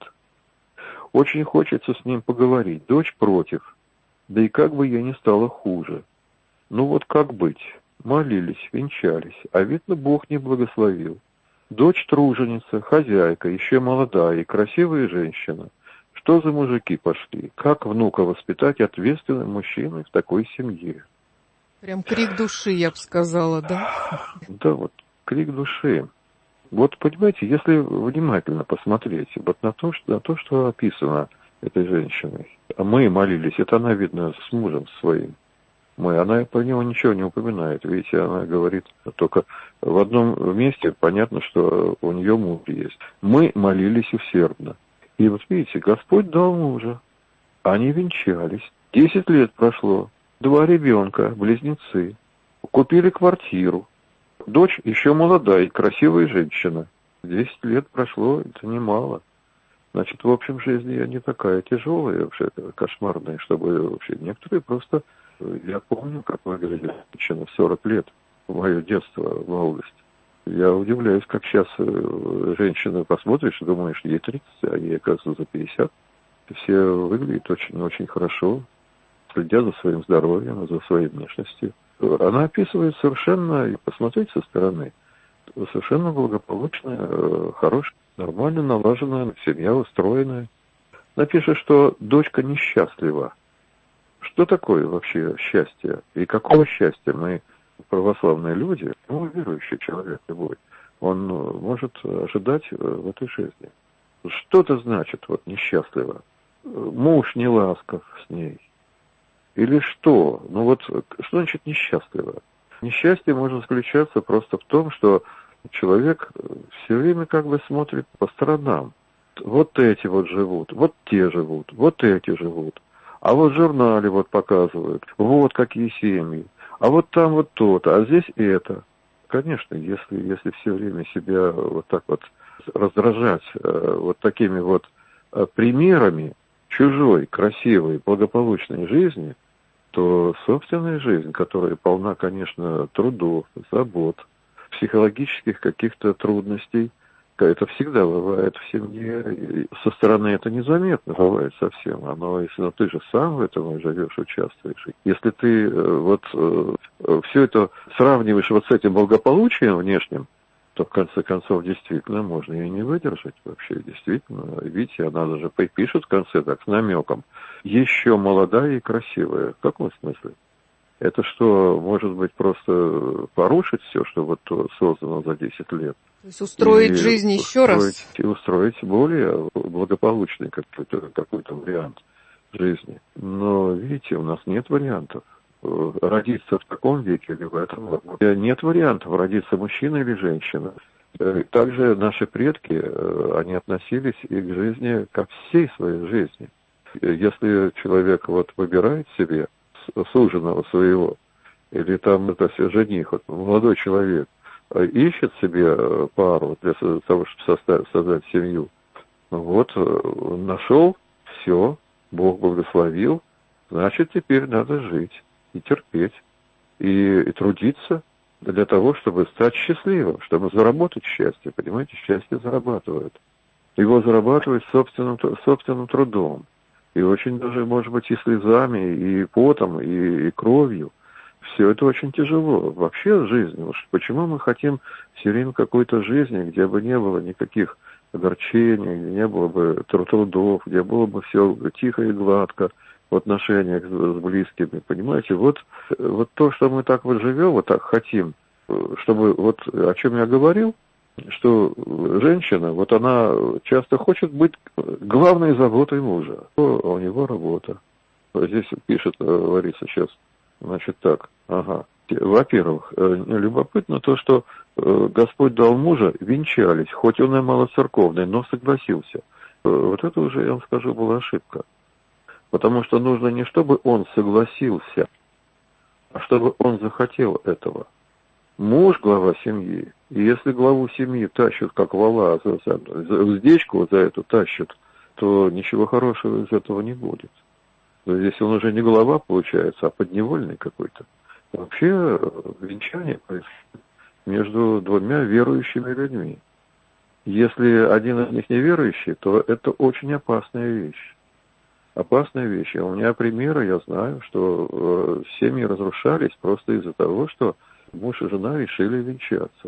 S6: Очень хочется с ним поговорить. Дочь против. Да и как бы ей не стало хуже. Ну вот как быть? Молились, венчались, а видно, Бог не благословил. Дочь труженица, хозяйка, еще молодая и красивая женщина. Что за мужики пошли? Как внука воспитать ответственным мужчиной в такой семье?
S2: Прям крик души, я бы сказала, да?
S6: Да, вот крик души. Вот, понимаете, если внимательно посмотреть вот на то, что, на то, что описано этой женщиной. А мы молились, это она, видно, с мужем своим. Мы, она про него ничего не упоминает. Видите, она говорит только в одном месте, понятно, что у нее муж есть. Мы молились усердно. И вот видите, Господь дал мужа. Они венчались. Десять лет прошло. Два ребенка, близнецы. Купили квартиру. Дочь еще молодая и красивая женщина. Десять лет прошло, это немало. Значит, в общем, жизнь я не такая тяжелая, вообще кошмарная, чтобы вообще некоторые просто... Я помню, как выглядела женщина в сорок лет, в мое детство, в молодость. Я удивляюсь, как сейчас женщина посмотришь и думаешь, ей тридцать, а ей, оказывается, за пятьдесят. Все выглядят очень-очень хорошо, следят за своим здоровьем, за своей внешностью. Она описывает совершенно, и посмотреть со стороны, совершенно благополучная, хорошая, нормально налаженная семья, устроенная. Напишет, что дочка несчастлива. Что такое вообще счастье? И какого счастья мы, православные люди, ну, верующий человек любой, он может ожидать в этой жизни? Что это значит, вот, несчастливо? Муж не ласков с ней. Или что? Ну вот, что значит несчастливо? Несчастье может заключаться просто в том, что человек все время как бы смотрит по сторонам. Вот эти вот живут, вот те живут, вот эти живут. А вот в журнале вот показывают, вот какие семьи. А вот там вот то-то, а здесь это. Конечно, если, если все время себя вот так вот раздражать э, вот такими вот э, примерами чужой, красивой, благополучной жизни, то собственная жизнь, которая полна, конечно, трудов, забот, психологических каких-то трудностей, это всегда бывает в семье. Со стороны это незаметно бывает совсем. Оно, если ну, ты же сам в этом живешь, участвуешь. Если ты вот все это сравниваешь вот с этим благополучием внешним, то в конце концов действительно можно и не выдержать вообще. Действительно, видите, она даже пишет в конце так с намеком. Еще молодая и красивая. В каком смысле? Это что, может быть, просто порушить все, что вот создано за десять лет?
S2: То есть устроить
S6: и
S2: жизнь еще
S6: устроить,
S2: раз?
S6: И устроить более благополучный какой-то, какой-то вариант жизни. Но, видите, у нас нет вариантов. Родиться в таком веке или в этом. Нет вариантов родиться мужчина или женщина. Также наши предки, они относились и к жизни, ко всей своей жизни. Если человек вот выбирает себе суженого своего, или там это жених, вот, молодой человек, ищет себе пару для того, чтобы составить, создать семью, вот, нашел, все, Бог благословил, значит, теперь надо жить и терпеть, и, и трудиться для того, чтобы стать счастливым, чтобы заработать счастье. Понимаете, счастье зарабатывают. Его зарабатывают собственным, собственным трудом. И очень даже, может быть, и слезами, и потом, и, и кровью. Все это очень тяжело. Вообще жизнь. Почему мы хотим все время какой-то жизни, где бы не было никаких огорчений, где не было бы трудов, где было бы все тихо и гладко в отношениях с, с близкими. Понимаете, вот, вот то, что мы так вот живем, вот так хотим, чтобы вот о чем я говорил, что женщина, вот она часто хочет быть главной заботой мужа. А у него работа. Здесь пишет Лариса сейчас. Значит так, ага. Во-первых, любопытно то, что Господь дал мужа, венчались, хоть он и малоцерковный, но согласился. Вот это уже, я вам скажу, была ошибка. Потому что нужно не чтобы он согласился, а чтобы он захотел этого. Муж — глава семьи, и если главу семьи тащат как вола, за, за, за уздечку за эту тащат, то ничего хорошего из этого не будет. Но здесь он уже не глава получается, а подневольный какой-то. Вообще венчание происходит между двумя верующими людьми. Если один из них неверующий, то это очень опасная вещь. Опасная вещь. И у меня примеры, я знаю, что э, семьи разрушались просто из-за того, что муж и жена решили венчаться.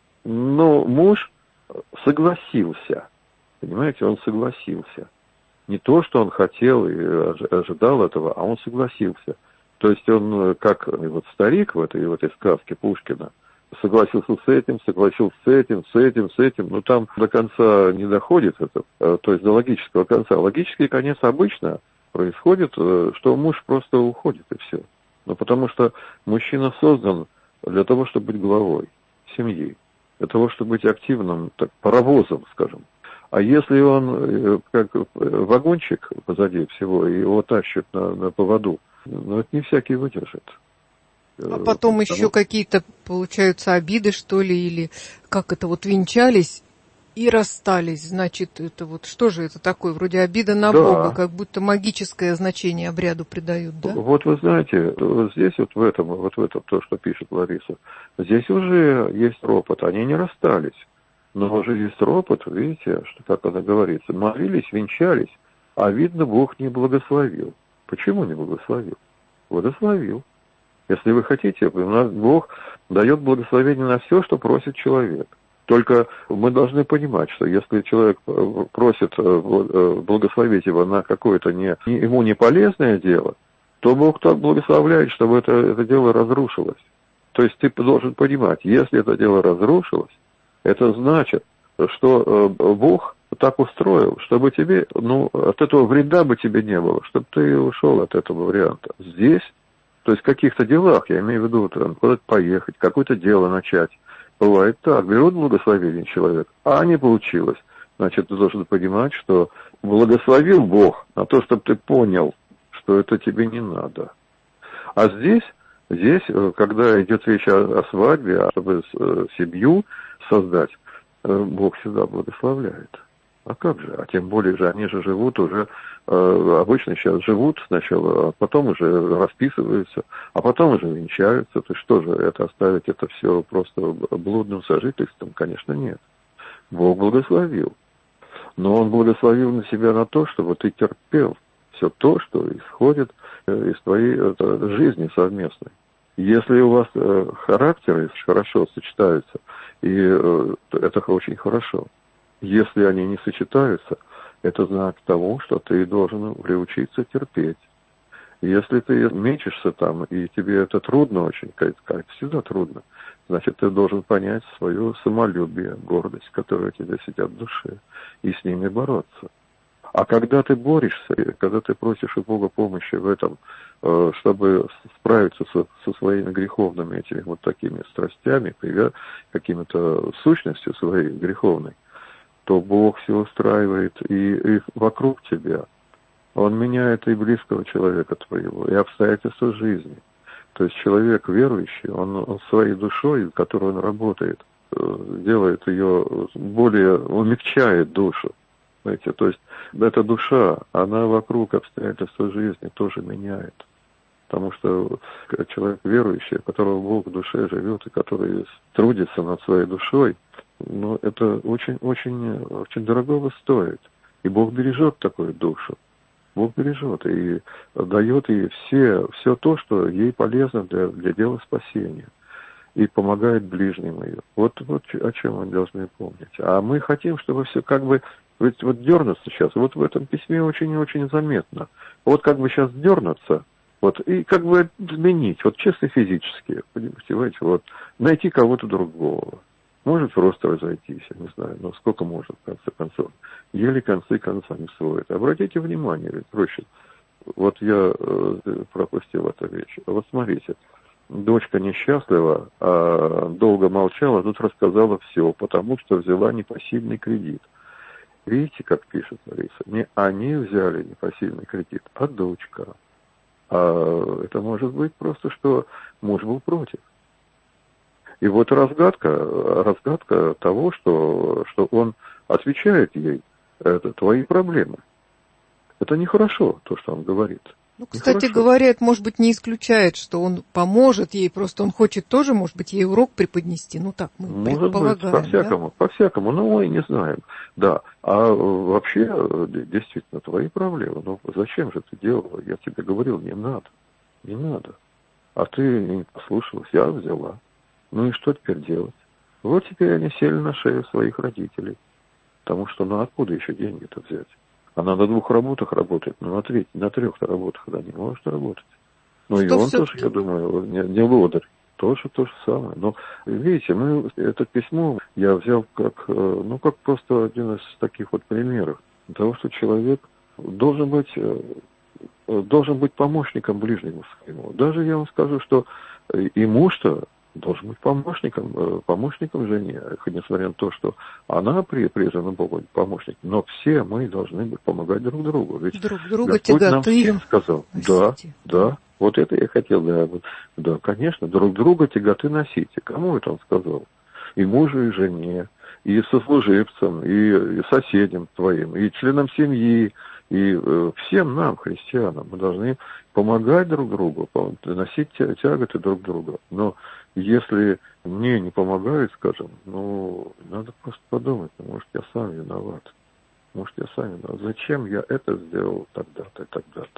S6: Но муж согласился. Понимаете, он согласился. Не то, что он хотел и ожидал этого, а он согласился. То есть он, как вот старик в этой, в этой сказке Пушкина, согласился с этим, согласился с этим, с этим, с этим, но там до конца не доходит это, то есть до логического конца. Логический конец обычно происходит, что муж просто уходит и все. Ну, потому что мужчина создан для того, чтобы быть главой семьи, для того, чтобы быть активным, так, паровозом, скажем. А если он как вагончик позади всего, и его тащат на, на поводу, ну, это не всякий выдержит.
S2: А потом еще какие-то, получаются, обиды, что ли, или как это, вот венчались и расстались. Значит, это вот что же это такое? Вроде обида на
S6: Да.
S2: Бога, как будто магическое значение обряду придают, да?
S6: Вот вы знаете, вот здесь вот в этом, вот в этом то, что пишет Лариса, здесь уже есть ропот, они не расстались. Но уже есть ропот, видите, что, как она говорится, молились, венчались, а видно, Бог не благословил. Почему не благословил? Благословил. Если вы хотите, у нас Бог дает благословение на все, что просит человек. Только мы должны понимать, что если человек просит благословить его на какое-то не, ему не полезное дело, то Бог так благословляет, чтобы это, это дело разрушилось. То есть ты должен понимать, если это дело разрушилось, это значит, что Бог так устроил, чтобы тебе, ну, от этого вреда бы тебе не было, чтобы ты ушел от этого варианта. Здесь, то есть в каких-то делах, я имею в виду, там, куда-то поехать, какое-то дело начать, бывает так, берут благословение человека, а не получилось. Значит, ты должен понимать, что благословил Бог на то, чтобы ты понял, что это тебе не надо. А здесь, здесь, когда идет речь о, о свадьбе, чтобы семью создать, Бог всегда благословляет. А как же? А тем более же, они же живут уже, э, обычно сейчас живут сначала, а потом уже расписываются, а потом уже венчаются. То есть что же, это оставить это все просто блудным сожительством? Конечно, нет. Бог благословил. Но Он благословил на себя на то, чтобы ты терпел все то, что исходит из твоей это, жизни совместной. Если у вас э, характеры хорошо сочетаются, и э, это очень хорошо. Если они не сочетаются, это знак того, что ты должен приучиться терпеть. Если ты мечешься там, и тебе это трудно очень, как, как всегда трудно, значит, ты должен понять свое самолюбие, гордость, которая у тебя сидят в душе, и с ними бороться. А когда ты борешься, когда ты просишь у Бога помощи в этом, чтобы справиться со, со своими греховными этими вот такими страстями, какими-то сущностью своей греховной, то Бог все устраивает и, и вокруг тебя. Он меняет и близкого человека твоего, и обстоятельства жизни. То есть человек верующий, он, он своей душой, которой он работает, делает ее более, умягчает душу. Знаете, то есть эта душа, она вокруг обстоятельства жизни тоже меняет. Потому что человек верующий, которого Бог в душе живет и который трудится над своей душой, ну, это очень-очень очень дорогого стоит. И Бог бережет такую душу. Бог бережет и дает ей все, все то, что ей полезно для, для дела спасения. И помогает ближним ее. Вот, вот о чем мы должны помнить. А мы хотим, чтобы все как бы... Ведь вот дернуться сейчас, вот в этом письме очень-очень заметно. Вот как бы сейчас дернуться, вот, и как бы изменить, вот чисто физически, понимаете, вот, найти кого-то другого. Может просто разойтись, я не знаю, но сколько можно, в конце концов. Еле концы концами сводят. Обратите внимание, ведь проще. Вот я э, пропустил эту вещь. Вот смотрите, дочка несчастлива, а долго молчала, тут рассказала все, потому что взяла непосильный кредит. Видите, как пишет Лариса? Не они взяли непосильный кредит, а дочка. А это может быть просто, что муж был против. И вот разгадка, разгадка того, что, что он отвечает ей, это твои проблемы. Это нехорошо, то, что он говорит.
S2: Ну, кстати
S6: нехорошо.
S2: говоря, это, может быть, не исключает, что он поможет ей, просто он хочет тоже, может быть, ей урок преподнести. Ну, так мы
S6: может
S2: предполагаем.
S6: Быть, по-всякому, да? по-всякому, но мы не знаем. Да, а вообще, действительно, твои проблемы. Ну, зачем же ты делала? Я тебе говорил, не надо, не надо. А ты не послушалась, я взяла. Ну и что теперь делать? Вот теперь они сели на шею своих родителей. Потому что, ну, откуда еще деньги-то взять? Она на двух работах работает, но на, треть, на трех-то работах она не может работать. Ну и он тоже, я думаю, не, не лодырь. Тоже то же самое. Но, видите, мы это письмо я взял как, ну, как просто один из таких вот примеров того, что человек должен быть, должен быть помощником ближнему своему. Даже я вам скажу, что и муж-то должен быть помощником, помощником жене, несмотря на то, что она призвана Богу помощник, но все мы должны быть помогать друг другу. Ведь
S2: друг другу
S6: Господь
S2: тяготы.
S6: нам всем сказал, да, да, Вот это я хотел, да, да, конечно, друг друга тяготы носите. Кому это он сказал? И мужу, и жене, и сослуживцам, и, и соседям твоим, и членам семьи, и э, всем нам, христианам. Мы должны помогать друг другу, носить тяготы друг друга. Но если мне не помогают, скажем, ну, надо просто подумать, ну, может, я сам виноват. Может, я сам виноват. Зачем я это сделал тогда-то и тогда-то?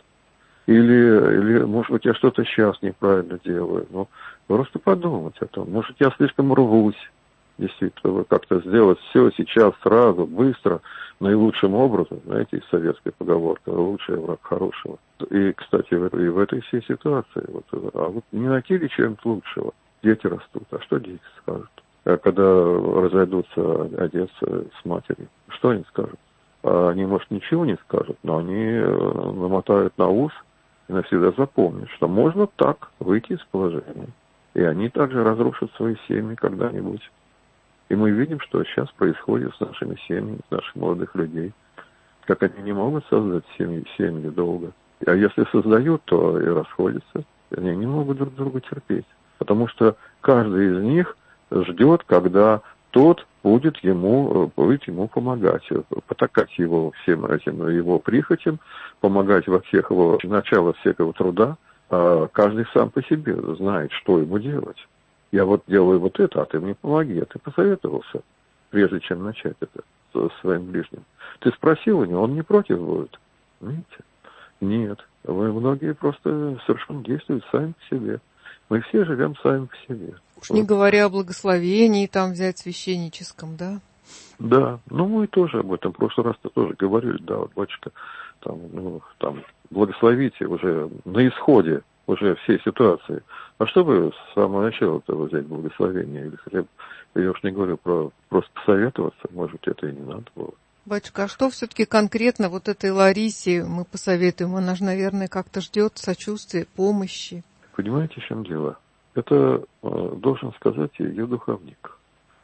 S6: Или, или, может быть, я что-то сейчас неправильно делаю. Ну, просто подумать о том. Может, я слишком рвусь, действительно, как-то сделать все сейчас, сразу, быстро, наилучшим образом. Знаете, из советской поговорки: лучший враг хорошего. И, кстати, в этой, и в этой всей ситуации, вот, а вот не найти ли чем-нибудь лучшего? Дети растут. А что дети скажут? А когда разойдутся отец с матерью, что они скажут? Они, может, ничего не скажут, но они намотают на ус и навсегда запомнят, что можно так выйти из положения. И они также разрушат свои семьи когда-нибудь. И мы видим, что сейчас происходит с нашими семьями, с наших молодых людей. Как они не могут создать семьи, семьи долго. А если создают, то и расходятся. Они не могут друг друга терпеть. Потому что каждый из них ждет, когда тот будет ему, будет ему помогать, потакать его всем этим, его прихотям, помогать во всех его, начало всех его труда. А каждый сам по себе знает, что ему делать. Я вот делаю вот это, а ты мне помоги. А ты посоветовался, прежде чем начать это с своим ближним. Ты спросил у него, он не против будет. Видите? Нет. Вы многие просто совершенно действуют сами по себе. Мы все живем сами по себе.
S2: Уж вот. Не говоря о благословении, там взять священническом, да?
S6: Да, ну мы тоже об этом в прошлый раз-то тоже говорили, да, вот, батюшка, там, ну, там, благословите уже на исходе уже всей ситуации. А что вы с самого начала-то взять благословение? Или хотя бы, я уж не говорю про просто посоветоваться, может, это и не надо было.
S2: Батюшка, а что все-таки конкретно вот этой Ларисе мы посоветуем? Она же, наверное, как-то ждет сочувствия, помощи.
S6: Понимаете, в чем дело? Это э, должен сказать ее духовник.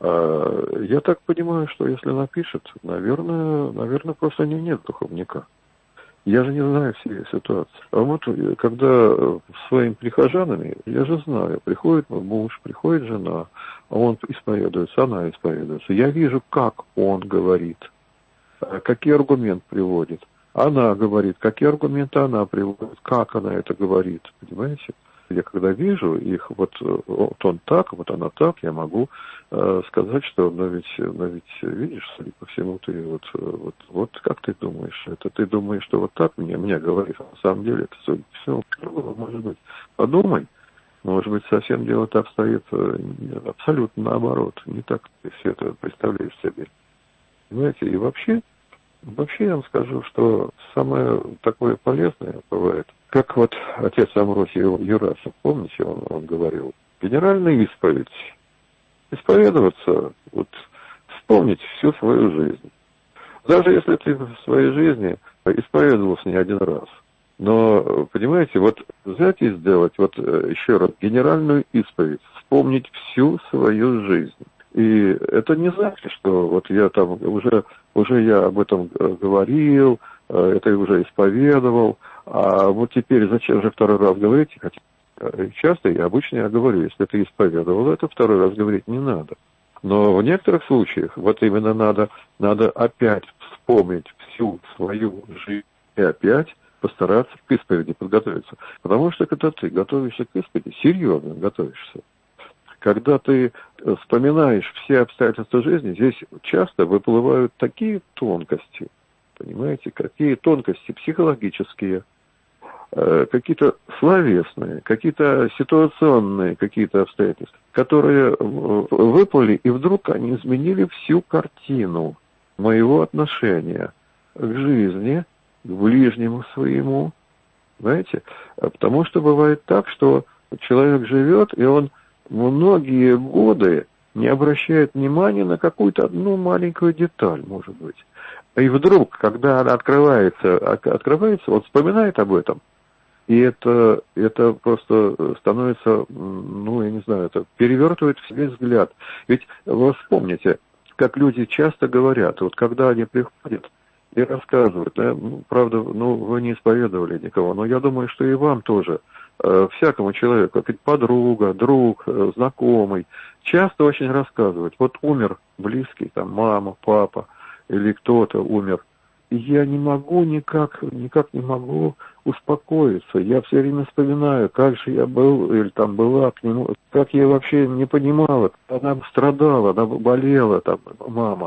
S6: А, я так понимаю, что если напишет, наверное, наверное, просто у нее нет духовника. Я же не знаю всей ситуации. А вот когда своими прихожанами, я же знаю, приходит муж, приходит жена, а он исповедуется, она исповедуется. Я вижу, как он говорит, какие аргументы приводит. Она говорит, какие аргументы она приводит, как она это говорит, понимаете? Я когда вижу их, вот, вот он так, вот она так, я могу э, сказать, что, но ведь, но ведь, видишь, судя по всему, ты вот, вот, вот как ты думаешь, это ты думаешь, что вот так мне, мне говоришь, а на самом деле это, судя по всему, по-другому может быть. Подумай, может быть, совсем дело-то обстоит абсолютно наоборот, не так ты все это представляешь себе. Понимаете, и вообще, вообще я вам скажу, что самое такое полезное бывает, как вот отец Амвросий Юрасов, помните, он, он говорил, генеральная исповедь, исповедоваться, вот, вспомнить всю свою жизнь. Даже если ты в своей жизни исповедовался не один раз. Но, понимаете, вот взять и сделать, вот еще раз, генеральную исповедь, вспомнить всю свою жизнь. И это не значит, что вот я там уже, уже я об этом говорил, это уже исповедовал, а вот теперь зачем же второй раз говорить? Хотя часто и обычно я говорю, если ты исповедовал, это второй раз говорить не надо. Но в некоторых случаях вот именно надо, надо опять вспомнить всю свою жизнь и опять постараться к исповеди подготовиться. Потому что когда ты готовишься к исповеди, серьезно готовишься, когда ты вспоминаешь все обстоятельства жизни, здесь часто выплывают такие тонкости, понимаете, какие тонкости психологические, какие-то словесные, какие-то ситуационные какие-то обстоятельства, которые выплыли, и вдруг они изменили всю картину моего отношения к жизни, к ближнему своему, знаете, потому что бывает так, что человек живет, и он многие годы не обращает внимания на какую-то одну маленькую деталь, может быть. И вдруг, когда она открывается, открывается, он вспоминает об этом, и это, это просто становится, ну, я не знаю, это перевертывает весь взгляд. Ведь вы вспомните, как люди часто говорят, вот когда они приходят и рассказывают, да, ну, правда, ну, вы не исповедовали никого, но я думаю, что и вам тоже э, всякому человеку, как подруга, друг, э, знакомый, часто очень рассказывают. Вот умер близкий, там, мама, папа или кто-то умер. И я не могу никак, никак не могу успокоиться. Я все время вспоминаю, как же я был, или там была к нему, как я вообще не понимала. Она страдала, она болела, там, мама.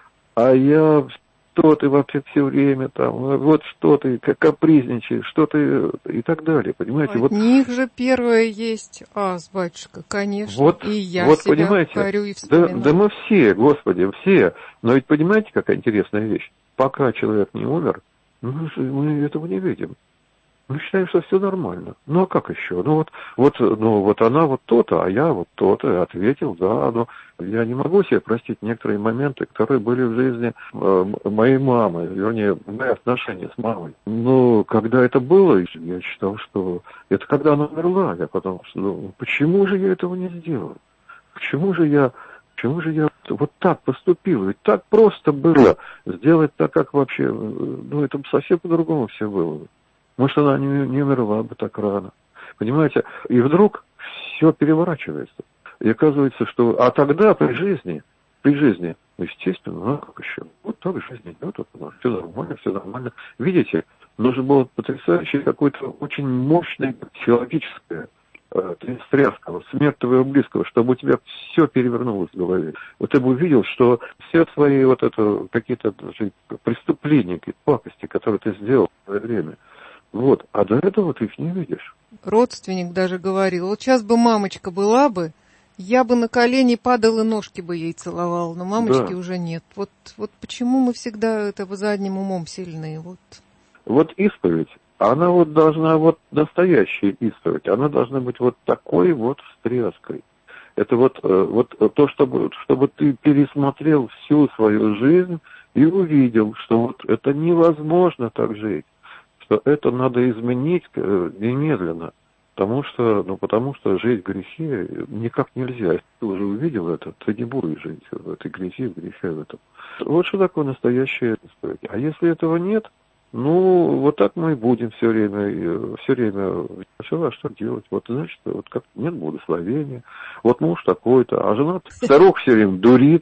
S6: А я, что ты вообще все время там, вот что ты, как капризничаешь, что ты, и так далее, понимаете?
S2: От
S6: вот,
S2: них же первое есть ас, батюшка, конечно.
S6: вот,
S2: и я
S6: вот,
S2: себя
S6: понимаете,
S2: корю и
S6: да,
S2: вспоминаю.
S6: да мы все, Господи, все. Но ведь понимаете, какая интересная вещь? Пока человек не умер, мы, же, мы этого не видим. Мы считаем, что все нормально. Ну а как еще? Ну вот, вот, ну вот она вот то-то, а я вот то-то. Ответил, да, но я не могу себе простить некоторые моменты, которые были в жизни э, моей мамы, вернее, мои отношения с мамой. Но когда это было, я считал, что это когда она умерла, я потом, ну, почему же я этого не сделал? Почему же я, почему же я вот так поступил? Ведь так просто было сделать так, как вообще, ну это бы совсем по-другому все было. Может, она не, не умерла бы так рано. Понимаете? И вдруг все переворачивается. И оказывается, что... А тогда при жизни, при жизни, естественно, ну как еще? Вот так жизнь идет, вот, ну, все нормально, все нормально. Видите, нужно было потрясающее какое-то очень мощное психологическое э, встряска, вот, смерть твоего близкого, чтобы у тебя все перевернулось в голове. Вот ты бы увидел, что все твои вот это, какие-то даже преступления, какие-то пакости, которые ты сделал в свое время, вот, а до этого ты их не видишь.
S2: Родственник даже говорил, вот сейчас бы мамочка была бы, я бы на колени падал и ножки бы ей целовал, но мамочки
S6: Да.
S2: уже нет. Вот, вот почему мы всегда этого задним умом сильные? Вот.
S6: Вот исповедь, она вот должна, вот настоящая исповедь, она должна быть вот такой вот встряской. Это вот, вот то, чтобы, чтобы ты пересмотрел всю свою жизнь и увидел, что вот это невозможно так жить. Что это надо изменить немедленно, потому что, ну, потому что жить в грехе никак нельзя. Если ты уже увидел это, ты не будешь жить в этой грехе, в грехе в этом. Вот что такое настоящая исповедь. А если этого нет, ну, вот так мы и будем все время, все время, а что делать? Вот, значит, вот как нет благословения, вот муж такой-то, а жена, старух все время дурит,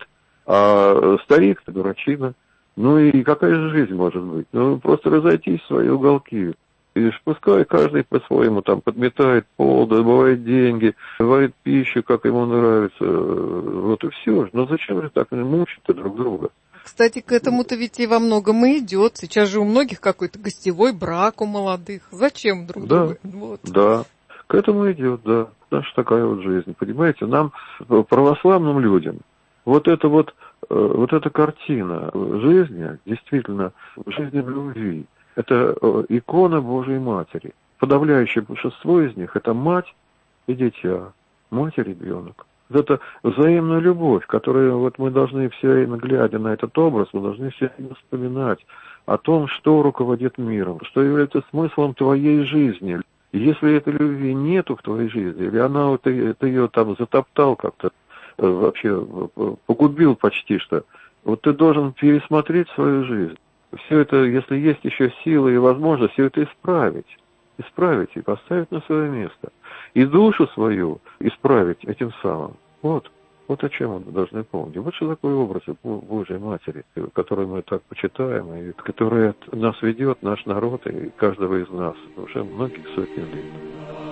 S6: а старик дурачина. Ну и какая же жизнь может быть? Ну, просто разойтись в свои уголки. И пускай каждый по-своему там подметает пол, добывает деньги, варит пищу, как ему нравится. Вот и все. Но зачем же так мучить-то друг друга?
S2: Кстати, к этому-то ведь и во многом и идет. Сейчас же у многих какой-то гостевой брак у молодых. Зачем друг
S6: да,
S2: друга? Вот.
S6: Да, к этому идет, да. Наша такая вот жизнь. Понимаете, нам, православным людям, вот это вот, вот эта картина жизни, действительно, жизни в любви, это икона Божьей Матери. Подавляющее большинство из них – это мать и дитя, мать и ребенок. Это взаимная любовь, которую вот мы должны все время, глядя на этот образ, мы должны все время вспоминать о том, что руководит миром, что является смыслом твоей жизни. И если этой любви нету в твоей жизни, или она, вот, ты, ты ее там затоптал как-то, вообще погубил почти что, вот ты должен пересмотреть свою жизнь. Все это, если есть еще силы и возможность, все это исправить. Исправить и поставить на свое место. И душу свою исправить этим самым. Вот. Вот о чем мы должны помнить. Вот что такое образ Божьей Матери, которую мы так почитаем, и которая нас ведет, наш народ, и каждого из нас уже многих сотен лет.